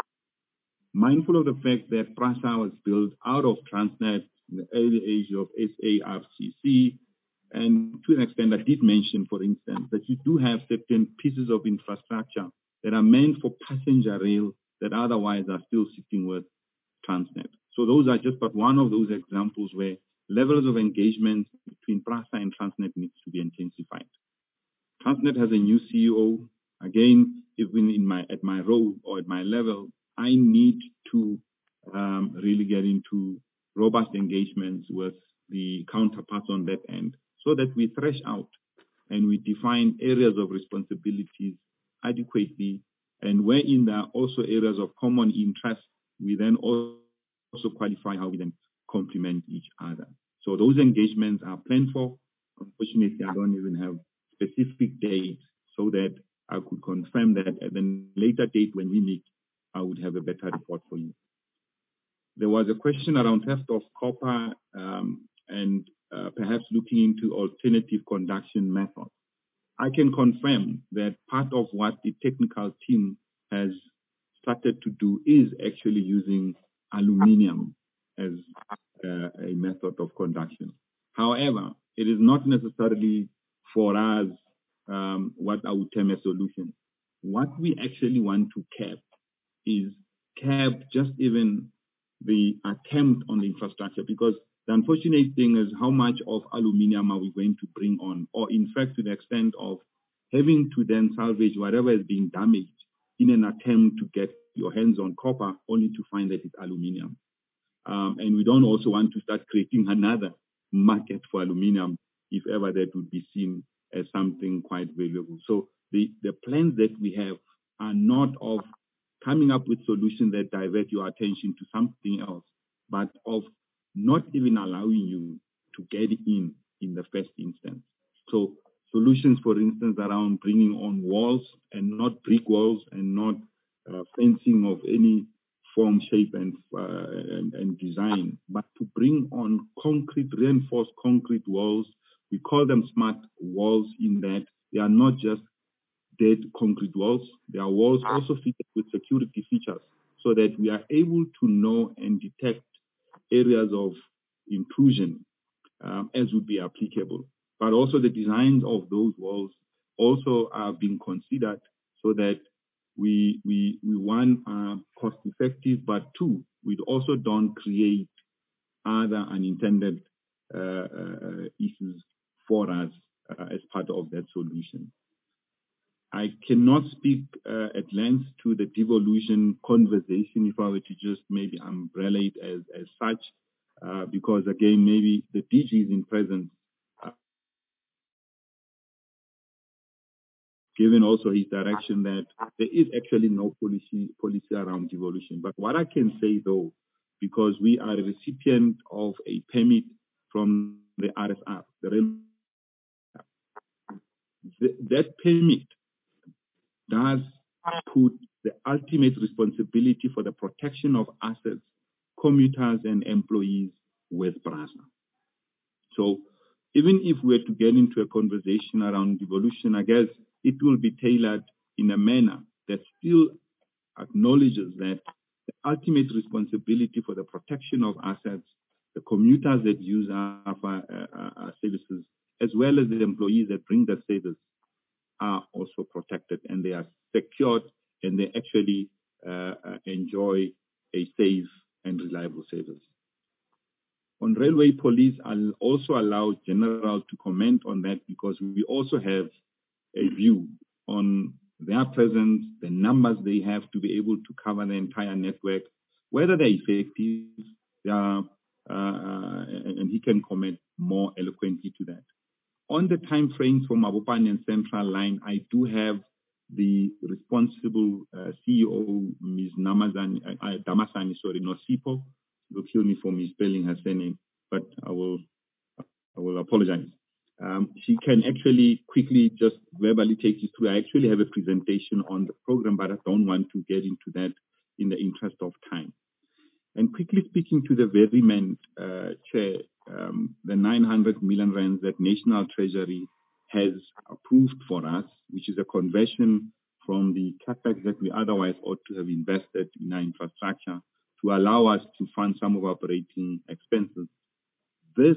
Mindful of the fact that PRASA was built out of Transnet in the early age of S A R C C, and to an extent, I did mention, for instance, that you do have certain pieces of infrastructure that are meant for passenger rail that otherwise are still sitting with Transnet. So those are just but one of those examples where levels of engagement between PRASA and Transnet needs to be intensified. Transnet has a new C E O. Again, even in my at my role or at my level, I need to um, really get into robust engagements with the counterparts on that end, so that we thresh out and we define areas of responsibilities adequately, and wherein there are also areas of common interest, we then also qualify how we then complement each other. So those engagements are planned for. Unfortunately, I don't even have specific dates, so that I could confirm that at a later date when we meet, I would have a better report for you. There was a question around theft of copper um, and uh, perhaps looking into alternative conduction methods. I can confirm that part of what the technical team has started to do is actually using aluminium as uh, a method of conduction. However, it is not necessarily for us um, what I would term a solution. What we actually want to cap is cap just even the attempt on the infrastructure, because the unfortunate thing is how much of aluminium are we going to bring on, or in fact to the extent of having to then salvage whatever is being damaged in an attempt to get your hands on copper, only to find that it's aluminium. Um, and we don't also want to start creating another market for aluminium if ever that would be seen as something quite valuable. So the, the plans that we have are not of coming up with solutions that divert your attention to something else, but of not even allowing you to get in in the first instance. So solutions, for instance, around bringing on walls and not brick walls and not uh, fencing of any form, shape, and, uh, and, and design, but to bring on concrete, reinforced concrete walls. We call them smart walls in that they are not just dead concrete walls. They are walls also fitted with security features, so that we are able to know and detect areas of intrusion um, as would be applicable. But also the designs of those walls also are being considered, so that we, we, we one, are cost effective, but two, we also don't create other unintended uh, uh, issues for us uh, as part of that solution. I cannot speak uh, at length to the devolution conversation if I were to just maybe umbrella it as, as such, uh, because again, maybe the D G is in presence, uh, given also his direction that there is actually no policy, policy around devolution. But what I can say though, because we are a recipient of a permit from the R S R, the rail, the, that permit does put the ultimate responsibility for the protection of assets, commuters, and employees with PRASA. So even if we were to get into a conversation around devolution, I guess it will be tailored in a manner that still acknowledges that the ultimate responsibility for the protection of assets, the commuters that use our, our, our services, as well as the employees that bring the service, are also protected, and they are secured, and they actually uh, uh, enjoy a safe and reliable service. On railway police, I'll also allow General to comment on that, because we also have a view on their presence, the numbers they have to be able to cover the entire network, whether they're effective, they are, uh, and, and he can comment more eloquently to that. On the time frames for Mabopane and Central Line, I do have the responsible uh, C E O, Miz Namazani, uh, Damasani, sorry, Nosipo. Will kill me for misspelling her surname, but I will, I will apologize. Um, she can actually quickly just verbally take you through. I actually have a presentation on the program, but I don't want to get into that in the interest of time. And quickly speaking to the very man, uh, Chair, um, the nine hundred million rands that National Treasury has approved for us, which is a conversion from the capex that we otherwise ought to have invested in our infrastructure to allow us to fund some of our operating expenses. This,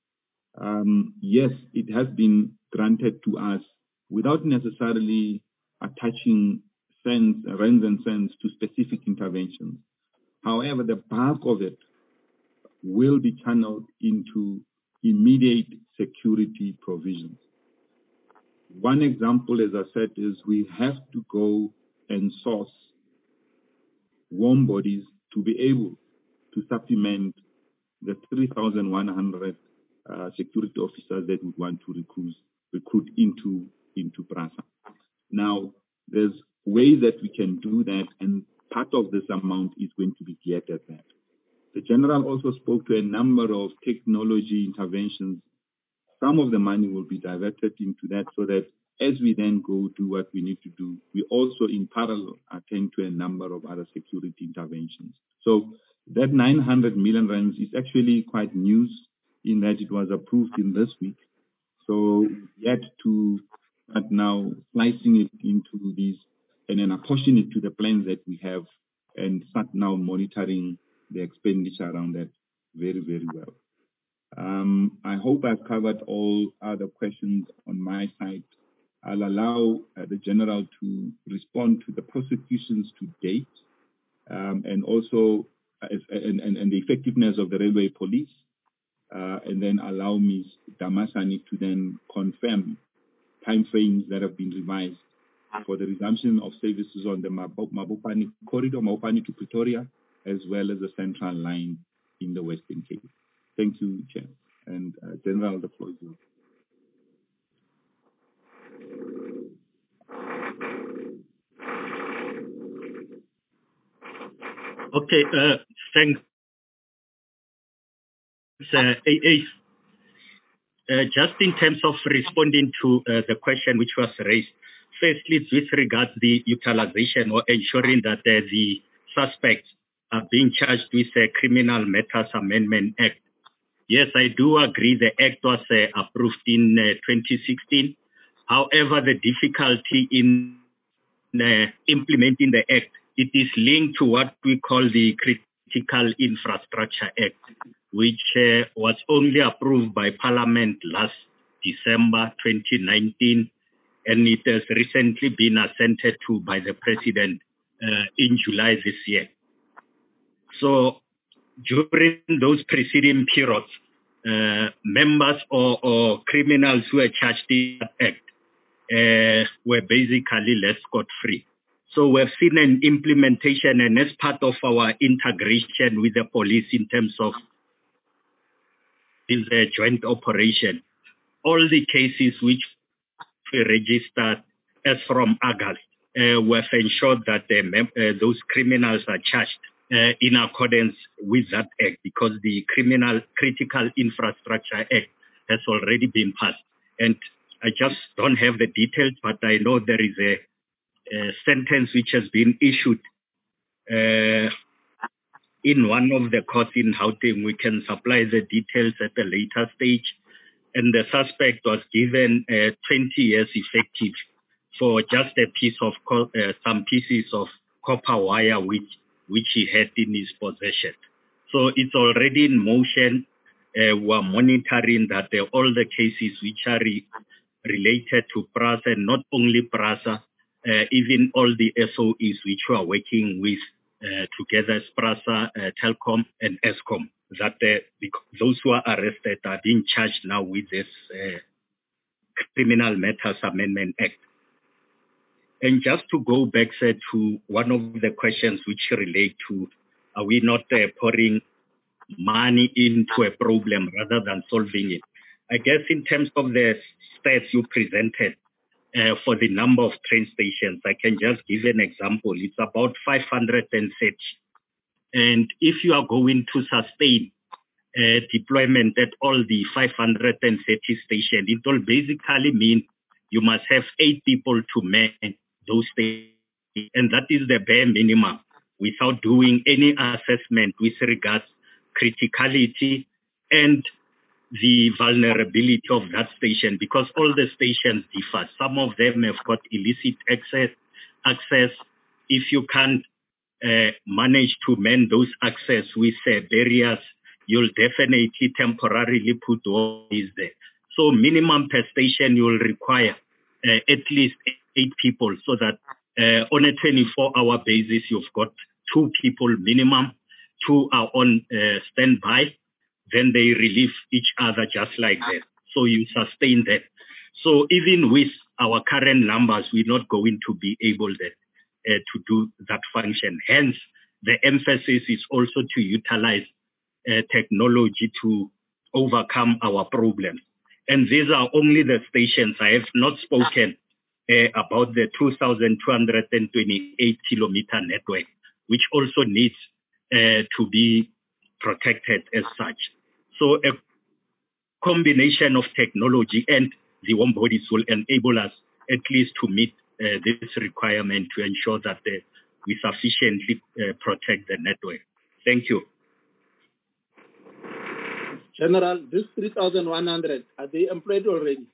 um, yes, it has been granted to us without necessarily attaching cents, rands and cents to specific interventions. However, the bulk of it will be channeled into immediate security provisions. One example, as I said, is we have to go and source warm bodies to be able to supplement the three thousand one hundred uh, security officers that we want to recruit, recruit into, into PRASA. Now, there's ways that we can do that, and part of this amount is going to be geared at that. The General also spoke to a number of technology interventions. Some of the money will be diverted into that so that as we then go do what we need to do, we also in parallel attend to a number of other security interventions. So that nine hundred million rands is actually quite news in that it was approved in this week. So yet to start now slicing it into these and then apportion it to the plans that we have and start now monitoring the expenditure around that very, very well. Um, I hope I've covered all other questions on my side. I'll allow uh, the General to respond to the prosecutions to date um, and also uh, and, and, and the effectiveness of the railway police, uh, and then allow Miz Damasani to then confirm timeframes that have been revised for the resumption of services on the Mabopane corridor, Mabopane to Pretoria, as well as the Central Line in the Western Cape. Thank you, Chair. And uh, General, the floor is yours. Okay, uh, thanks, uh, A A. Uh, just in terms of responding to uh, the question which was raised, firstly, with regards the utilization or ensuring that uh, the suspects are being charged with the Criminal Matters Amendment Act. Yes, I do agree the act was uh, approved in uh, twenty sixteen. However, the difficulty in uh, implementing the act, it is linked to what we call the Critical Infrastructure Act, which uh, was only approved by Parliament last December twenty nineteen, and it has recently been assented to by the President uh, in July this year. So during those preceding periods, uh, members or, or criminals who were charged in that act uh, were basically left scot-free. So we've seen an implementation, and as part of our integration with the police in terms of this uh, joint operation, all the cases which we registered as from August, uh, we've ensured that uh, mem- uh, those criminals are charged uh, in accordance with that act, because the Criminal Critical Infrastructure Act has already been passed. And I just don't have the details, but I know there is a, a sentence which has been issued uh, in one of the courts in Gauteng. We can supply the details at a later stage. and the suspect was given uh, twenty years effective for just a piece of co- uh, some pieces of copper wire which which he had in his possession. So it's already in motion. Uh, we're monitoring that uh, all the cases which are re- related to PRASA, and not only PRASA, uh, even all the S O Es which we are working with uh, together as PRASA, uh, Telkom, and Eskom, that uh, those who are arrested are being charged now with this uh, Criminal Matters Amendment Act. And just to go back sir, to one of the questions which relate to, are we not uh, pouring money into a problem rather than solving it? I guess in terms of the stats you presented uh, for the number of train stations, I can just give an example. It's about five hundred thirty. And if you are going to sustain uh, deployment at all the five hundred thirty stations, it will basically mean you must have eight people to man those stations. And that is the bare minimum without doing any assessment with regards criticality and the vulnerability of that station, because all the stations differ. Some of them have got illicit access. access. If you can't uh, manage to man those access with uh, barriers, you'll definitely temporarily put all these there. So minimum per station, you'll require uh, at least eight people so that uh, on a twenty-four hour basis, you've got two people minimum, two are on uh, standby, then they relieve each other just like that. So you sustain that. So even with our current numbers, we're not going to be able that, uh, to do that function. Hence, the emphasis is also to utilize uh, technology to overcome our problems. And these are only the stations. I have not spoken uh, about the two thousand two hundred twenty-eight kilometer network, which also needs uh, to be protected as such. So a combination of technology and the warm bodies will enable us at least to meet uh, this requirement to ensure that uh, we sufficiently uh, protect the network. Thank you. General, this three thousand one hundred, are they employed already?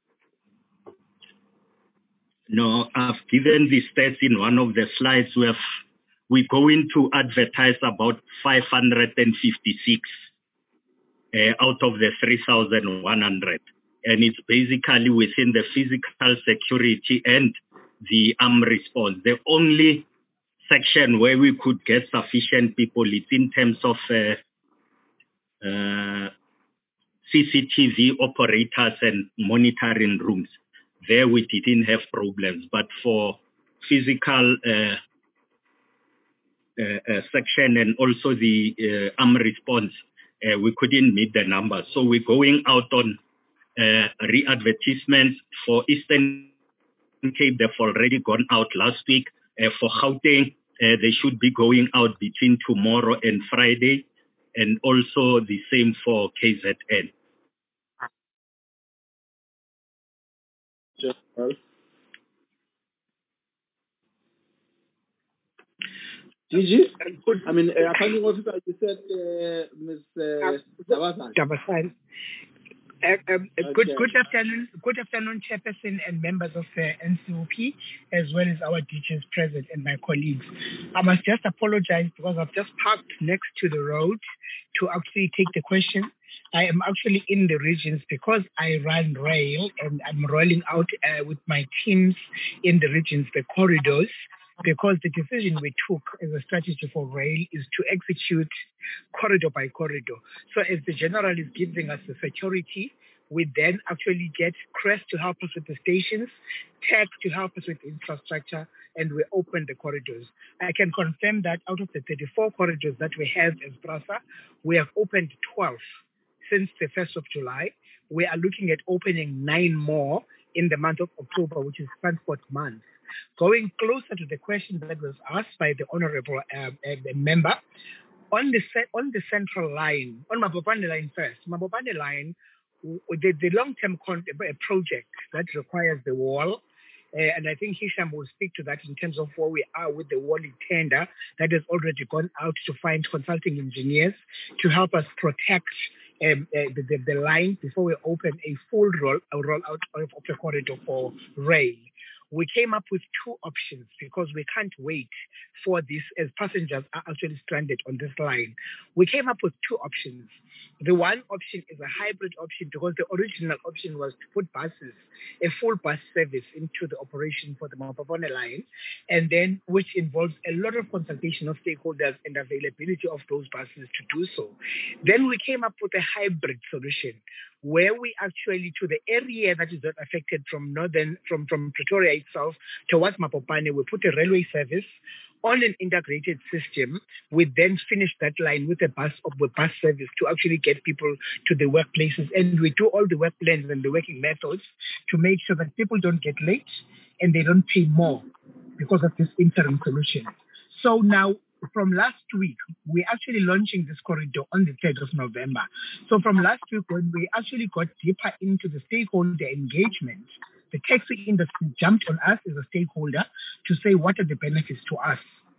No, I've given the stats in one of the slides. We have, we're going to advertise about five hundred fifty-six uh, out of the three thousand one hundred. And it's basically within the physical security and the armed response. The only section where we could get sufficient people is in terms of uh, uh, C C T V operators and monitoring rooms. There we didn't have problems, but for physical uh, uh, uh, section and also the uh, armed response, uh, we couldn't meet the numbers. So we're going out on uh, re-advertisements for Eastern Cape. They've already gone out last week. Uh, for Gauteng, uh, they should be going out between tomorrow and Friday, and also the same for K Z N. General. Gigi, I mean, uh, accounting officer, you said uh, Miz Uh, Dabasani. Dabasani. Uh, um, uh, Okay. good, good afternoon, good afternoon, Chairperson and members of the N C O P, as well as our D Js present and my colleagues. I must just apologize because I've just parked next to the road to actually take the question. I am actually in the regions because I run rail and I'm rolling out uh, with my teams in the regions, the corridors, because the decision we took as a strategy for rail is to execute corridor by corridor. So as the general is giving us the security, we then actually get Crest to help us with the stations, Tech to help us with infrastructure, and we open the corridors. I can confirm that out of the thirty-four corridors that we have as PRASA, we have opened twelve since the first of July. We are looking at opening nine more in the month of October, which is Transport Month. Going closer to the question that was asked by the honorable uh, uh, member, on the on the central line, on Mabopane line first, Mabopane line, the, the long-term con- project that requires the wall, uh, and I think Hisham will speak to that in terms of where we are with the wall tender that has already gone out to find consulting engineers to help us protect um, uh, the, the, the line before we open a full roll, a rollout of, of the corridor for rail. We came up with two options because we can't wait for this as passengers are actually stranded on this line. We came up with two options. The one option is a hybrid option because the original option was to put buses, a full bus service into the operation for the Mopopane line, and then which involves a lot of consultation of stakeholders and availability of those buses to do so. Then we came up with a hybrid solution where we actually, to the area that is not affected from northern, from, from Pretoria itself towards Mopopane, we put a railway service on an integrated system. We then finish that line with a bus with bus service to actually get people to the workplaces. And we do all the work plans and the working methods to make sure that people don't get late and they don't pay more because of this interim solution. So now, from last week, we're actually launching this corridor on the third of November. So from last week, when we actually got deeper into the stakeholder engagement, the taxi industry jumped on us as a stakeholder to say what are the benefits to us.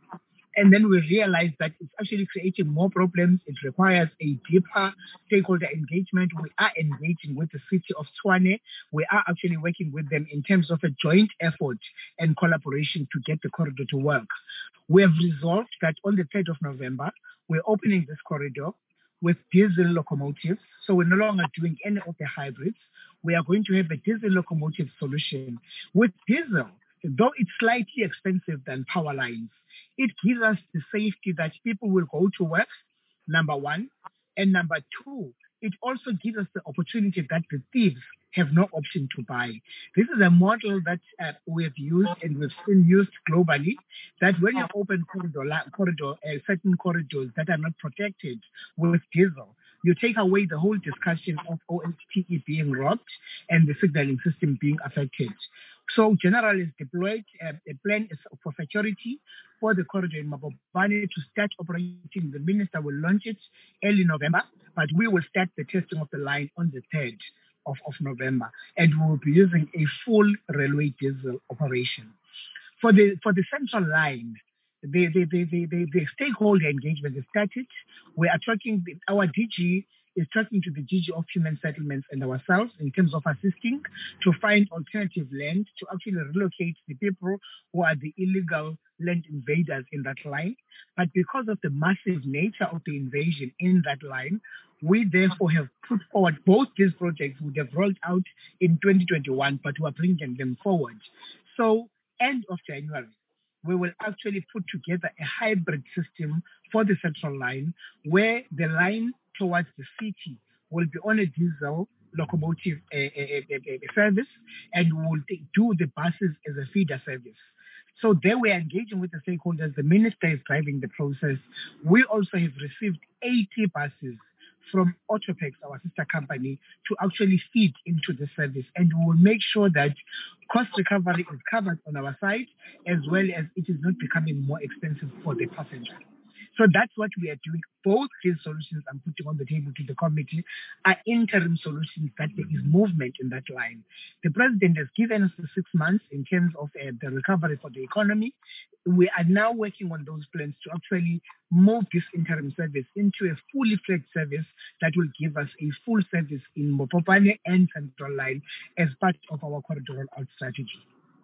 And then we realized that it's actually creating more problems. It requires a deeper stakeholder engagement. We are engaging with the city of Tshwane. We are actually working with them in terms of a joint effort and collaboration to get the corridor to work. We have resolved that on the third of November, we're opening this corridor with diesel locomotives. So we're no longer doing any of the hybrids. We are going to have a diesel locomotive solution. With diesel, though it's slightly expensive than power lines, it gives us the safety that people will go to work, number one. And number two, it also gives us the opportunity that the thieves have no option to buy. This is a model that uh, we've used and we've seen used globally, that when you open corridor, corridor uh, certain corridors that are not protected with diesel, you take away the whole discussion of O H T E being robbed and the signaling system being affected. So General is deployed. Uh, a plan is for security for the corridor in Mopopane to start operating. The minister will launch it early November, but we will start the testing of the line on the third of, of November, and we will be using a full railway diesel operation. For the for the central line, the the the the, the, the stakeholder engagement is started. We are talking. Our D G is talking to the D G of Human Settlements and ourselves in terms of assisting to find alternative land to actually relocate the people who are the illegal land invaders in that line. But because of the massive nature of the invasion in that line, we therefore have put forward both these projects would have rolled out in twenty twenty-one, but we are bringing them forward. So end of January, we will actually put together a hybrid system for the central line where the line towards the city will be on a diesel locomotive uh, uh, uh, uh, service, and we will do the buses as a feeder service. So there we are engaging with the stakeholders. The minister is driving the process. We also have received eighty buses from Autopex, our sister company, to actually feed into the service. And we will make sure that cost recovery is covered on our side, as well as it is not becoming more expensive for the passenger. So that's what we are doing. Both these solutions I'm putting on the table to the committee are interim solutions that there is movement in that line. The president has given us the six months in terms of uh, the recovery for the economy. We are now working on those plans to actually move this interim service into a fully fledged service that will give us a full service in Mopopane and Central Line as part of our corridor out strategy.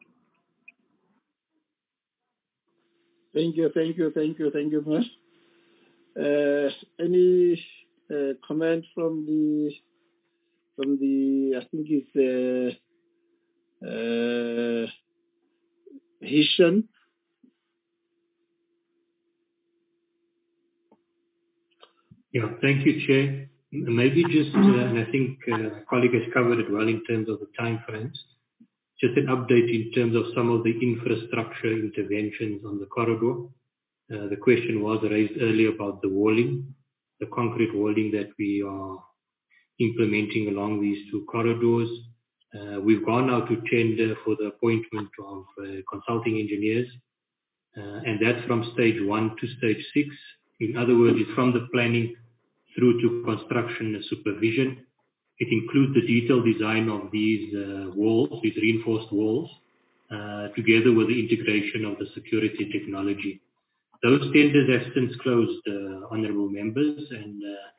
Thank you, thank you, thank you, thank you, Mayor. Uh, any uh, comment from the from the I think it's uh, uh, Hisham. Yeah, thank you, Chair. Maybe just, uh, and I think uh, my colleague has covered it well in terms of the time frames. Just an update in terms of some of the infrastructure interventions on the corridor. Uh, the question was raised earlier about the walling, the concrete walling that we are implementing along these two corridors. Uh, we've gone out to tender for the appointment of uh, consulting engineers, uh, and that's from stage one to stage six. In other words, it's from the planning through to construction and supervision. It includes the detailed design of these uh, walls, these reinforced walls, uh, together with the integration of the security technology. Those tenders have since closed, uh, honourable members, and uh,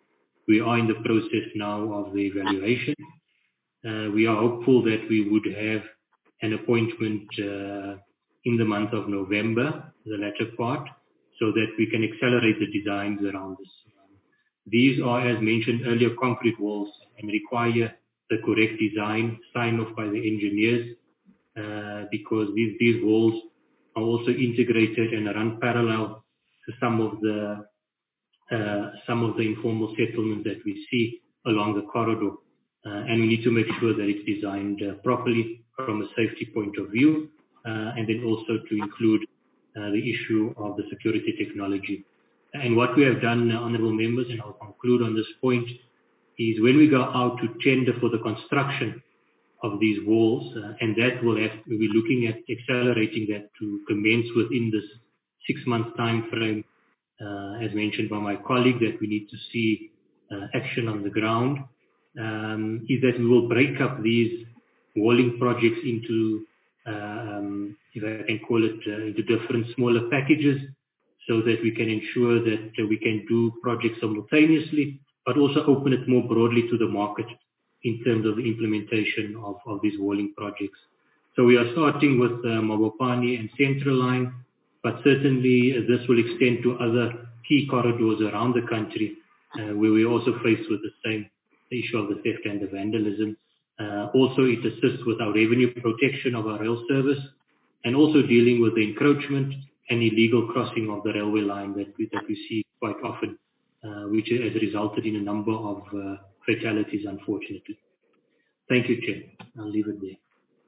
we are in the process now of the evaluation. Uh, we are hopeful that we would have an appointment uh, in the month of November, the latter part, so that we can accelerate the designs around this. Um, these are, as mentioned earlier, concrete walls and require the correct design, sign off by the engineers, uh, because these, these walls are also integrated and run parallel to some of the uh, some of the informal settlements that we see along the corridor. Uh, and we need to make sure that it's designed uh, properly from a safety point of view, uh, and then also to include uh, the issue of the security technology. And what we have done, uh, honorable members, and I'll conclude on this point, is when we go out to tender for the construction of these walls, uh, and that will have, we'll be looking at accelerating that to commence within this six-month time frame, uh, as mentioned by my colleague, that we need to see uh, action on the ground, um, is that we will break up these walling projects into, um, if I can call it, uh, into different smaller packages, so that we can ensure that uh, we can do projects simultaneously, but also open it more broadly to the market in terms of the implementation of, of these walling projects. So we are starting with uh, Mabopane and Central Line, but certainly uh, this will extend to other key corridors around the country, uh, where we're also faced with the same issue of the theft and the vandalism. Uh, also, it assists with our revenue protection of our rail service, and also dealing with the encroachment and illegal crossing of the railway line that we, that we see quite often, uh, which has resulted in a number of uh, fatalities, unfortunately. Thank you, Chair. I'll leave it there.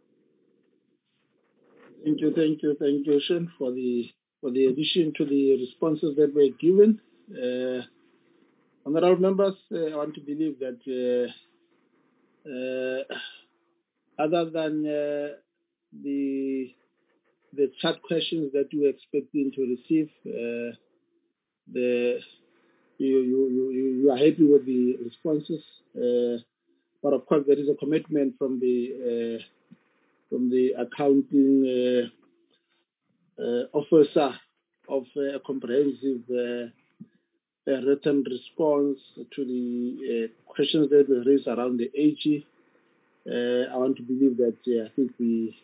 Thank you, thank you, thank you, Shen, for the for the addition to the responses that were given. Uh, honorable members, uh, I want to believe that uh, uh, other than uh, the the chat questions that you were expecting to receive, uh, the you, you you you are happy with the responses, uh, but of course there is a commitment from the uh, from the accounting uh, uh, officer of uh, a comprehensive uh, uh, written response to the uh, questions that were raised around the A G. Uh, I want to believe that uh, I think we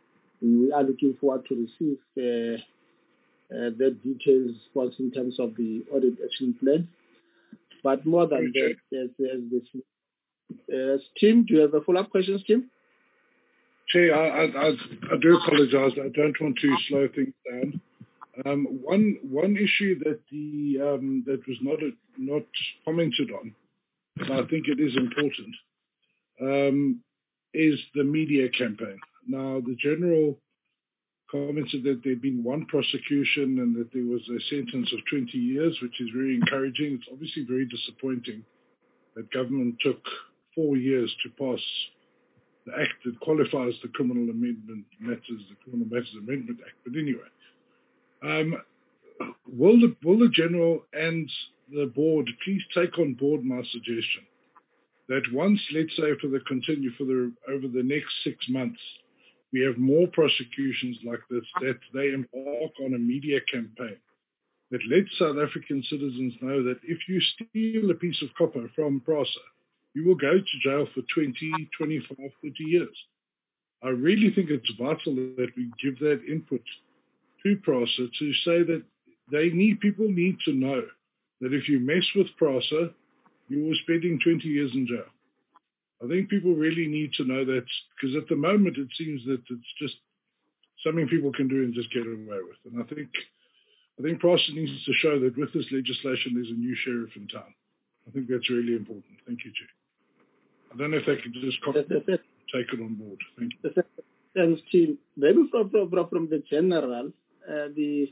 we are looking forward to receive uh, uh, that detailed response in terms of the audit action plan. But more than Okay. that, as, as this, uh, Tim, do you have a follow-up questions, Tim? Chair, I, I, I do apologize. I don't want to slow things down. Um, one one issue that the um, that was not not commented on, and I think it is important, um, is the media campaign. Now, the general commented that there had been one prosecution and that there was a sentence of twenty years, which is very encouraging. It's obviously very disappointing that government took four years to pass the act that qualifies the Criminal Amendment Matters, the Criminal Matters Amendment Act. But anyway, um, will the will the general and the board please take on board my suggestion that once, let's say, for the continue for the over the next six months, we have more prosecutions like this, that they embark on a media campaign that lets South African citizens know that if you steal a piece of copper from PRASA, you will go to jail for twenty, twenty-five, thirty years. I really think it's vital that we give that input to PRASA to say that they need, people need to know that if you mess with PRASA, you are spending twenty years in jail. I think people really need to know that, because at the moment it seems that it's just something people can do and just get away with. And I think I think PRASA needs to show that with this legislation there's a new sheriff in town. I think that's really important. Thank you, Chair. I don't know if they can just take it on board. Thank you. Thanks, Tim. Maybe from, from, from the general, uh, the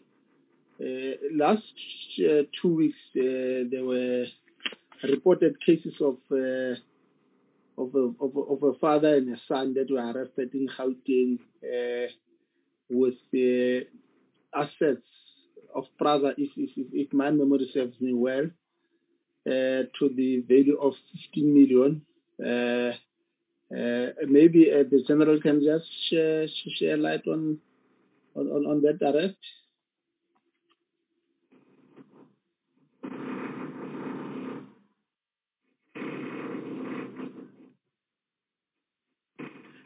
uh, last uh, two weeks uh, there were reported cases of uh, of, a, of, a, of a father and a son that were arrested in Gauteng uh, with the assets of PRASA, if, if, if my memory serves me well, uh, to the value of fifteen million. Uh, uh, maybe uh, the general can just share, share light on, on, on that arrest.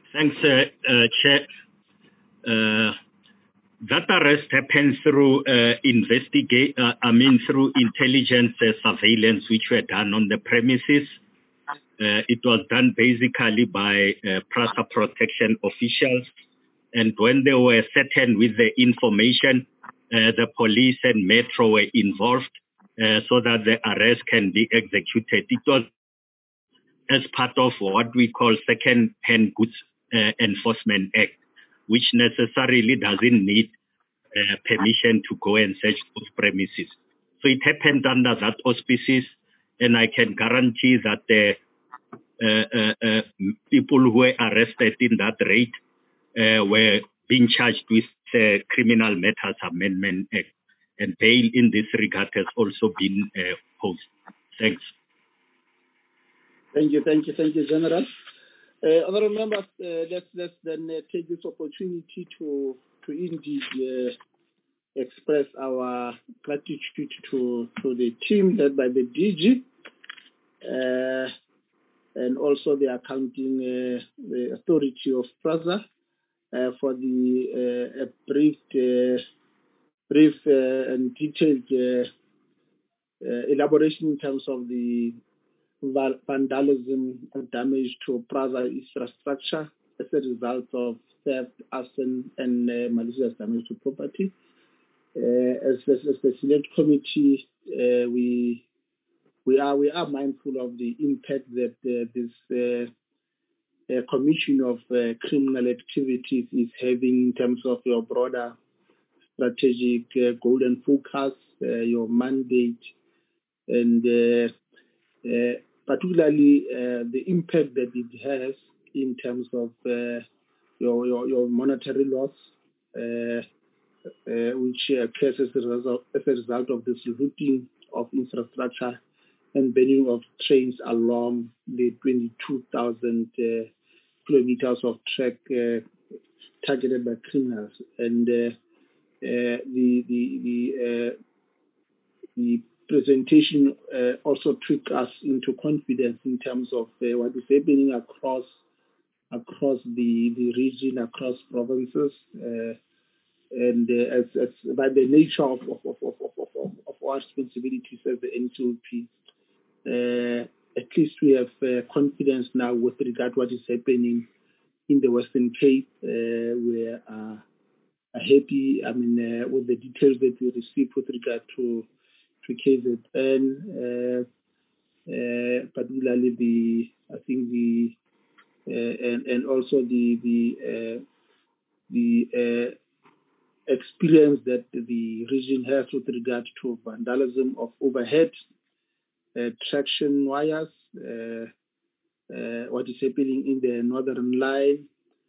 Thanks, uh, uh, Chair. Uh, that arrest happened through uh, investigate. Uh, I mean, through intelligence uh, surveillance, which were done on the premises. Uh, it was done basically by uh, PRASA protection officials, and when they were certain with the information, uh, the police and Metro were involved, uh, so that the arrest can be executed. It was as part of what we call Second-Hand Goods uh, Enforcement Act, which necessarily doesn't need uh, permission to go and search those premises. So it happened under that auspices, and I can guarantee that the uh, uh, uh, people who were arrested in that raid uh, were being charged with the Criminal Matters Amendment Act, and bail in this regard has also been uh, posed. Thanks. Thank you, thank you, thank you, General. Uh, other members, uh, let's, let's then uh, take this opportunity to, to indeed uh, express our gratitude to, to the team led by the D G uh, and also the accounting uh, the authority of PRASA uh, for the uh, brief, uh, brief uh, and detailed uh, uh, elaboration in terms of the vandalism and damage to PRASA infrastructure as a result of theft, arson, and uh, malicious damage to property. Uh, as, as, as the select committee, uh, we we are we are mindful of the impact that uh, this uh, uh, commission of uh, criminal activities is having in terms of your broader strategic uh, goal and focus, uh, your mandate, and uh, uh, particularly uh, the impact that it has in terms of uh, your, your your monetary loss. Uh, Uh, which occurs as a, result, as a result of this looting of infrastructure and burning of trains along the twenty-two thousand uh, kilometers of track uh, targeted by criminals. And uh, uh, the the the, uh, the presentation uh, also took us into confidence in terms of uh, what is happening across across the, the region, across provinces. Uh, And uh, as, as by the nature of of, of, of, of, of, of our responsibilities as the N C O P, uh, at least we have uh, confidence now with regard to what is happening in the Western Cape. Uh, we are, are happy, I mean, uh, with the details that we received with regard to to K Z N, uh, uh, particularly the, I think the, uh, and and also the the uh, the uh, experience that the region has with regard to vandalism of overhead uh, traction wires, uh, uh, what is happening in the northern line,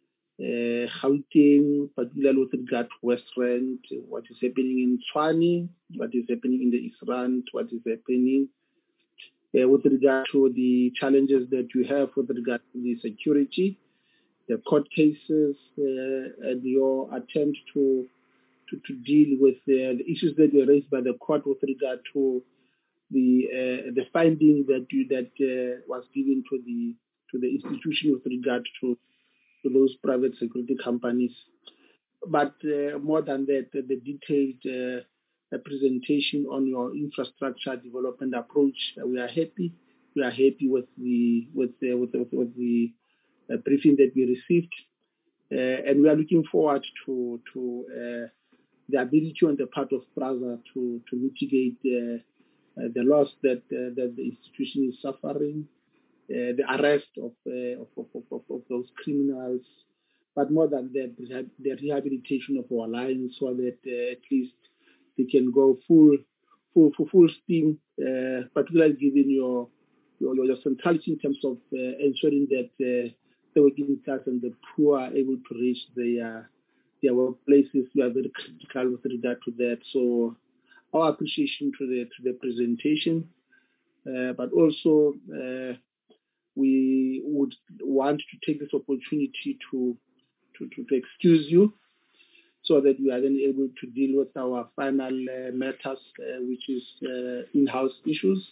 uh, Gauteng, particularly with regard to West Rand, what is happening in Tshwane, what is happening in the East Rand, what is happening uh, with regard to the challenges that you have with regard to the security, the court cases, uh, and your attempt to To, to deal with uh, the issues that were raised by the court with regard to the uh, the finding that you, that uh, was given to the to the institution with regard to to those private security companies. But uh, more than that, the detailed uh, presentation on your infrastructure development approach, uh, we are happy. We are happy with the with the, with the, with the uh, briefing that we received, uh, and we are looking forward to to. Uh, the ability on the part of PRASA to, to mitigate uh, uh, the loss that uh, that the institution is suffering, uh, the arrest of, uh, of, of, of, of those criminals, but more than that, the rehabilitation of our lines so that uh, at least they can go full full full, full steam, uh, particularly given your, your your centrality in terms of uh, ensuring that uh, the working class and the poor are able to reach their their workplaces. We are very critical with regard to that. So our appreciation to the to the presentation, uh, but also uh, we would want to take this opportunity to, to, to, to excuse you so that we are then able to deal with our final uh, matters, uh, which is uh, in-house issues.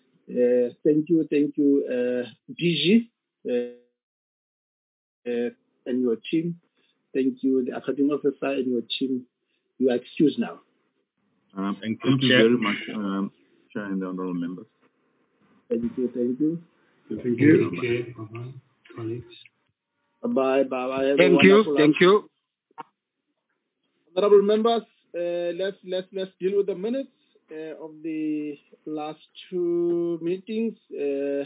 Uh, thank you, thank you, uh, D G. Uh, uh, and your team. Thank you, the accounting officer and your team. You are excused now. Um, thank, thank you Chair. very much, um, Chair and the honorable members. Thank you, thank you. Thank Thank you. you, Chair. Bye-bye, colleagues. Bye, bye, bye. Have a Thank you, wonderful thank you. Honorable members, uh, let's let's let's deal with the minutes uh, of the last two meetings. Uh,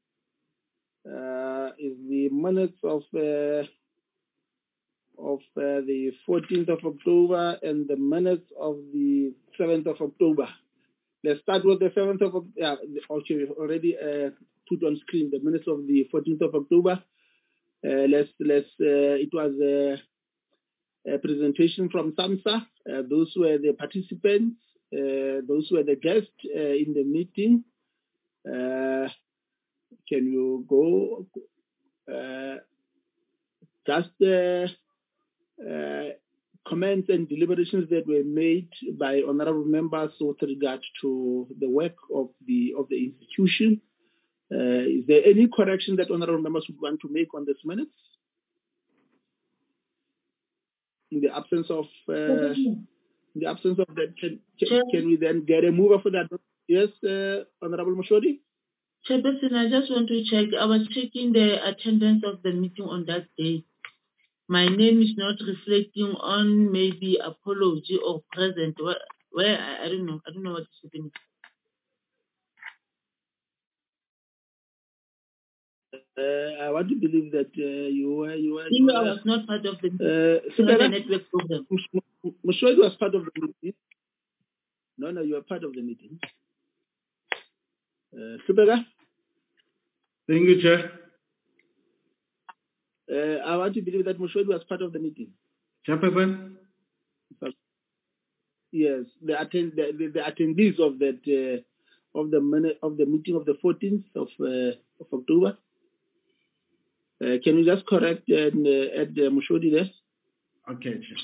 uh, is the minutes of uh, of uh, the fourteenth of October and the minutes of the seventh of October. Let's start with the seventh of October. Yeah, okay, already uh, put on screen the minutes of the fourteenth of October. Uh, let's let's. Uh, it was a, a presentation from SAMSA. Uh, those were the participants. Uh, those were the guests uh, in the meeting. Uh, can you go? Uh, just the uh, comments and deliberations that were made by honorable members with regard to the work of the of the institution. Uh, is there any correction that honorable members would want to make on this minutes? In the absence of uh, in the absence of that, can, can, can we then get a mover for that? Yes, uh, Honorable Moshodi? Chairperson, I just want to check. I was checking the attendance of the meeting on that day. My name is not reflecting on maybe apology or present. Where, where I, I don't know. I don't know what is happening. Uh, I want to believe that uh, you were you were. You I was not part of the uh, the network program. Moshodi was part of the meeting. No, no, you were part of the meeting. Uh, Subega? Thank you, Chair. Uh, I want to believe that Moshodi was part of the meeting. Chairperson? Yes, the attend the, the, the attendees of that uh, of the minute of the meeting of the fourteenth of uh, of October. Uh, can you just correct and uh, add uh, Moshodi there? Okay, Chair.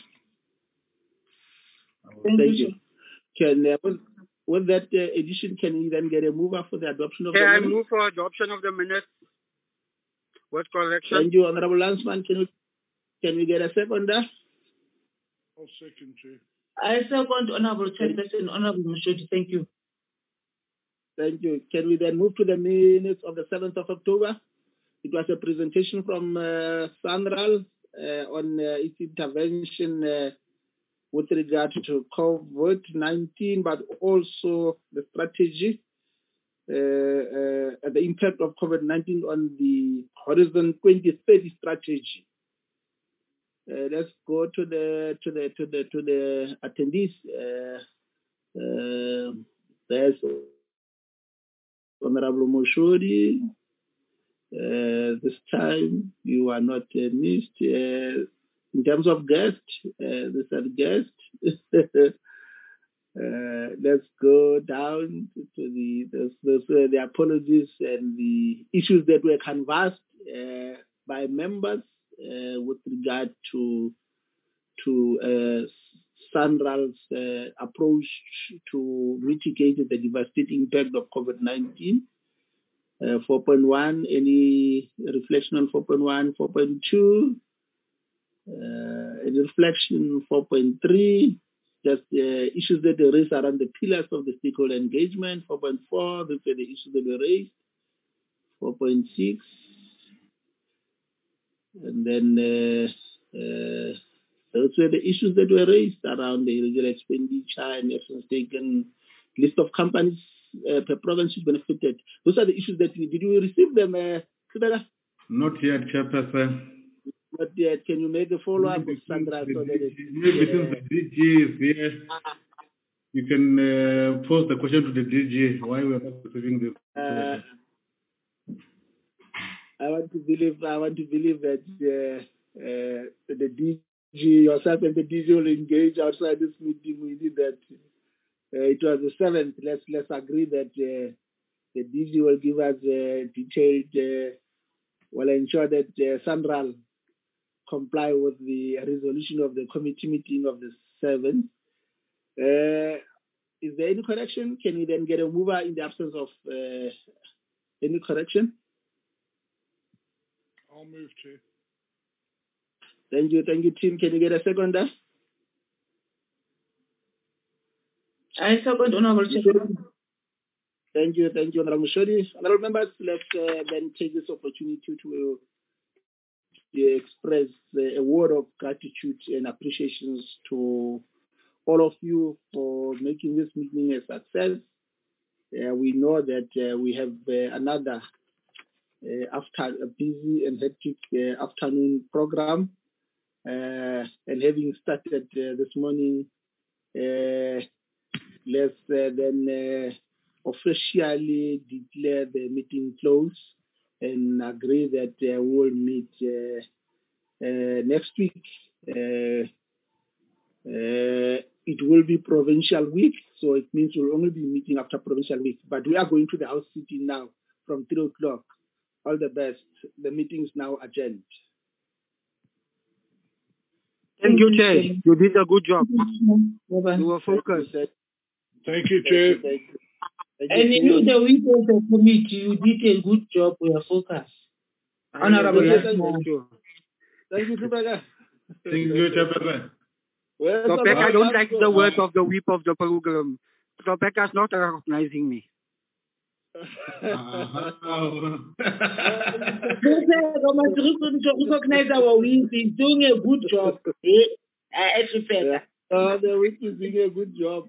Thank, Thank you. you. Can uh, with, with that uh, addition, can we then get a mover for the adoption of yeah, the I minutes? move for adoption of the minutes. What correction? Thank you, Honorable Landsman. Can we can we get a second there? I'll second, Chair. I second Honorable Chairperson, Honorable Moshodi. Thank you. Thank you. Can we then move to the minutes of the seventh of October? It was a presentation from uh, SANRAL uh, on uh, its intervention uh, with regard to COVID nineteen, but also the strategy, uh, uh, the impact of COVID nineteen on the Horizon twenty thirty strategy. Uh, let's go to the to the to the to the attendees. Uh, uh, there's Honorable Moshodi. Uh, this time you are not uh, missed. Uh, in terms of guest, uh, this is guest. uh, let's go down to the the, the, the apologies and the issues that were canvassed uh, by members uh, with regard to to uh, SANRAL's uh, approach to mitigate the devastating impact of COVID nineteen. Uh, four point one, any reflection on four point one, four point two, uh, any reflection four point three, just the uh, issues that they raised around the pillars of the stakeholder engagement, four point four, these are the issues that were raised, four point six, and then uh, uh, those were the issues that were raised around the illegal expenditure and actions taken, list of companies uh, per province who benefited. Those are the issues that we did. We receive them, uh, Not yet, Chairperson. Not yet. Can you make a follow-up with Sandra? So that it, maybe since the D G is here, you can uh, pose the question to the D G why we are not receiving this. Uh, I want to believe. I want to believe that uh, uh, the D G, yourself and the D G will engage outside this meeting. We did that. Uh, it was the seventh. Let's let's agree that uh, the D G will give us uh, detailed. Uh, will ensure that uh, SANRAL comply with the resolution of the committee meeting of the seventh. Uh, is there any correction? Can we then get a mover in the absence of uh, any correction? I'll move to. Thank you, thank you, team. Can you get a second there? I second, Honorable Chairperson. Thank you, thank you, Honorable Mushodi. Honorable members, let's uh, then take this opportunity to uh, express uh, a word of gratitude and appreciations to all of you for making this meeting a success. Uh, we know that uh, we have uh, another uh, after a busy and hectic uh, afternoon program, uh, and having started uh, this morning, uh, let's uh, then uh, officially declare the meeting closed and agree that uh, we will meet uh, uh, next week. Uh, uh, it will be provincial week, so it means we'll only be meeting after provincial week. But we are going to the house sitting now from three o'clock. All the best. The meeting is now adjourned. Thank you, Chair. You did a good job. You were focused. Thank you, Chair. Thank you. Thank And you. you, the week of the committee, you did a good job. We are focused. Honorable Thank Yasmin. you. Thank you, Tubeka. Thank you, Chairperson. Well, Tobeka, I don't like the word. word of the whip of the program. Tobeka is not recognizing me. Recognize our wins. He's doing a good job. Eh? Yeah. Uh, the week is doing a good job.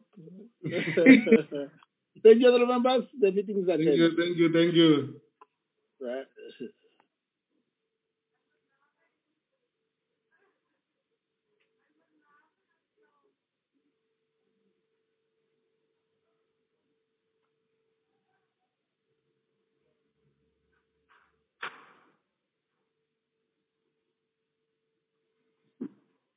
Thank you, other members. The meeting is Thank adjourned. you, thank you, thank you. Right.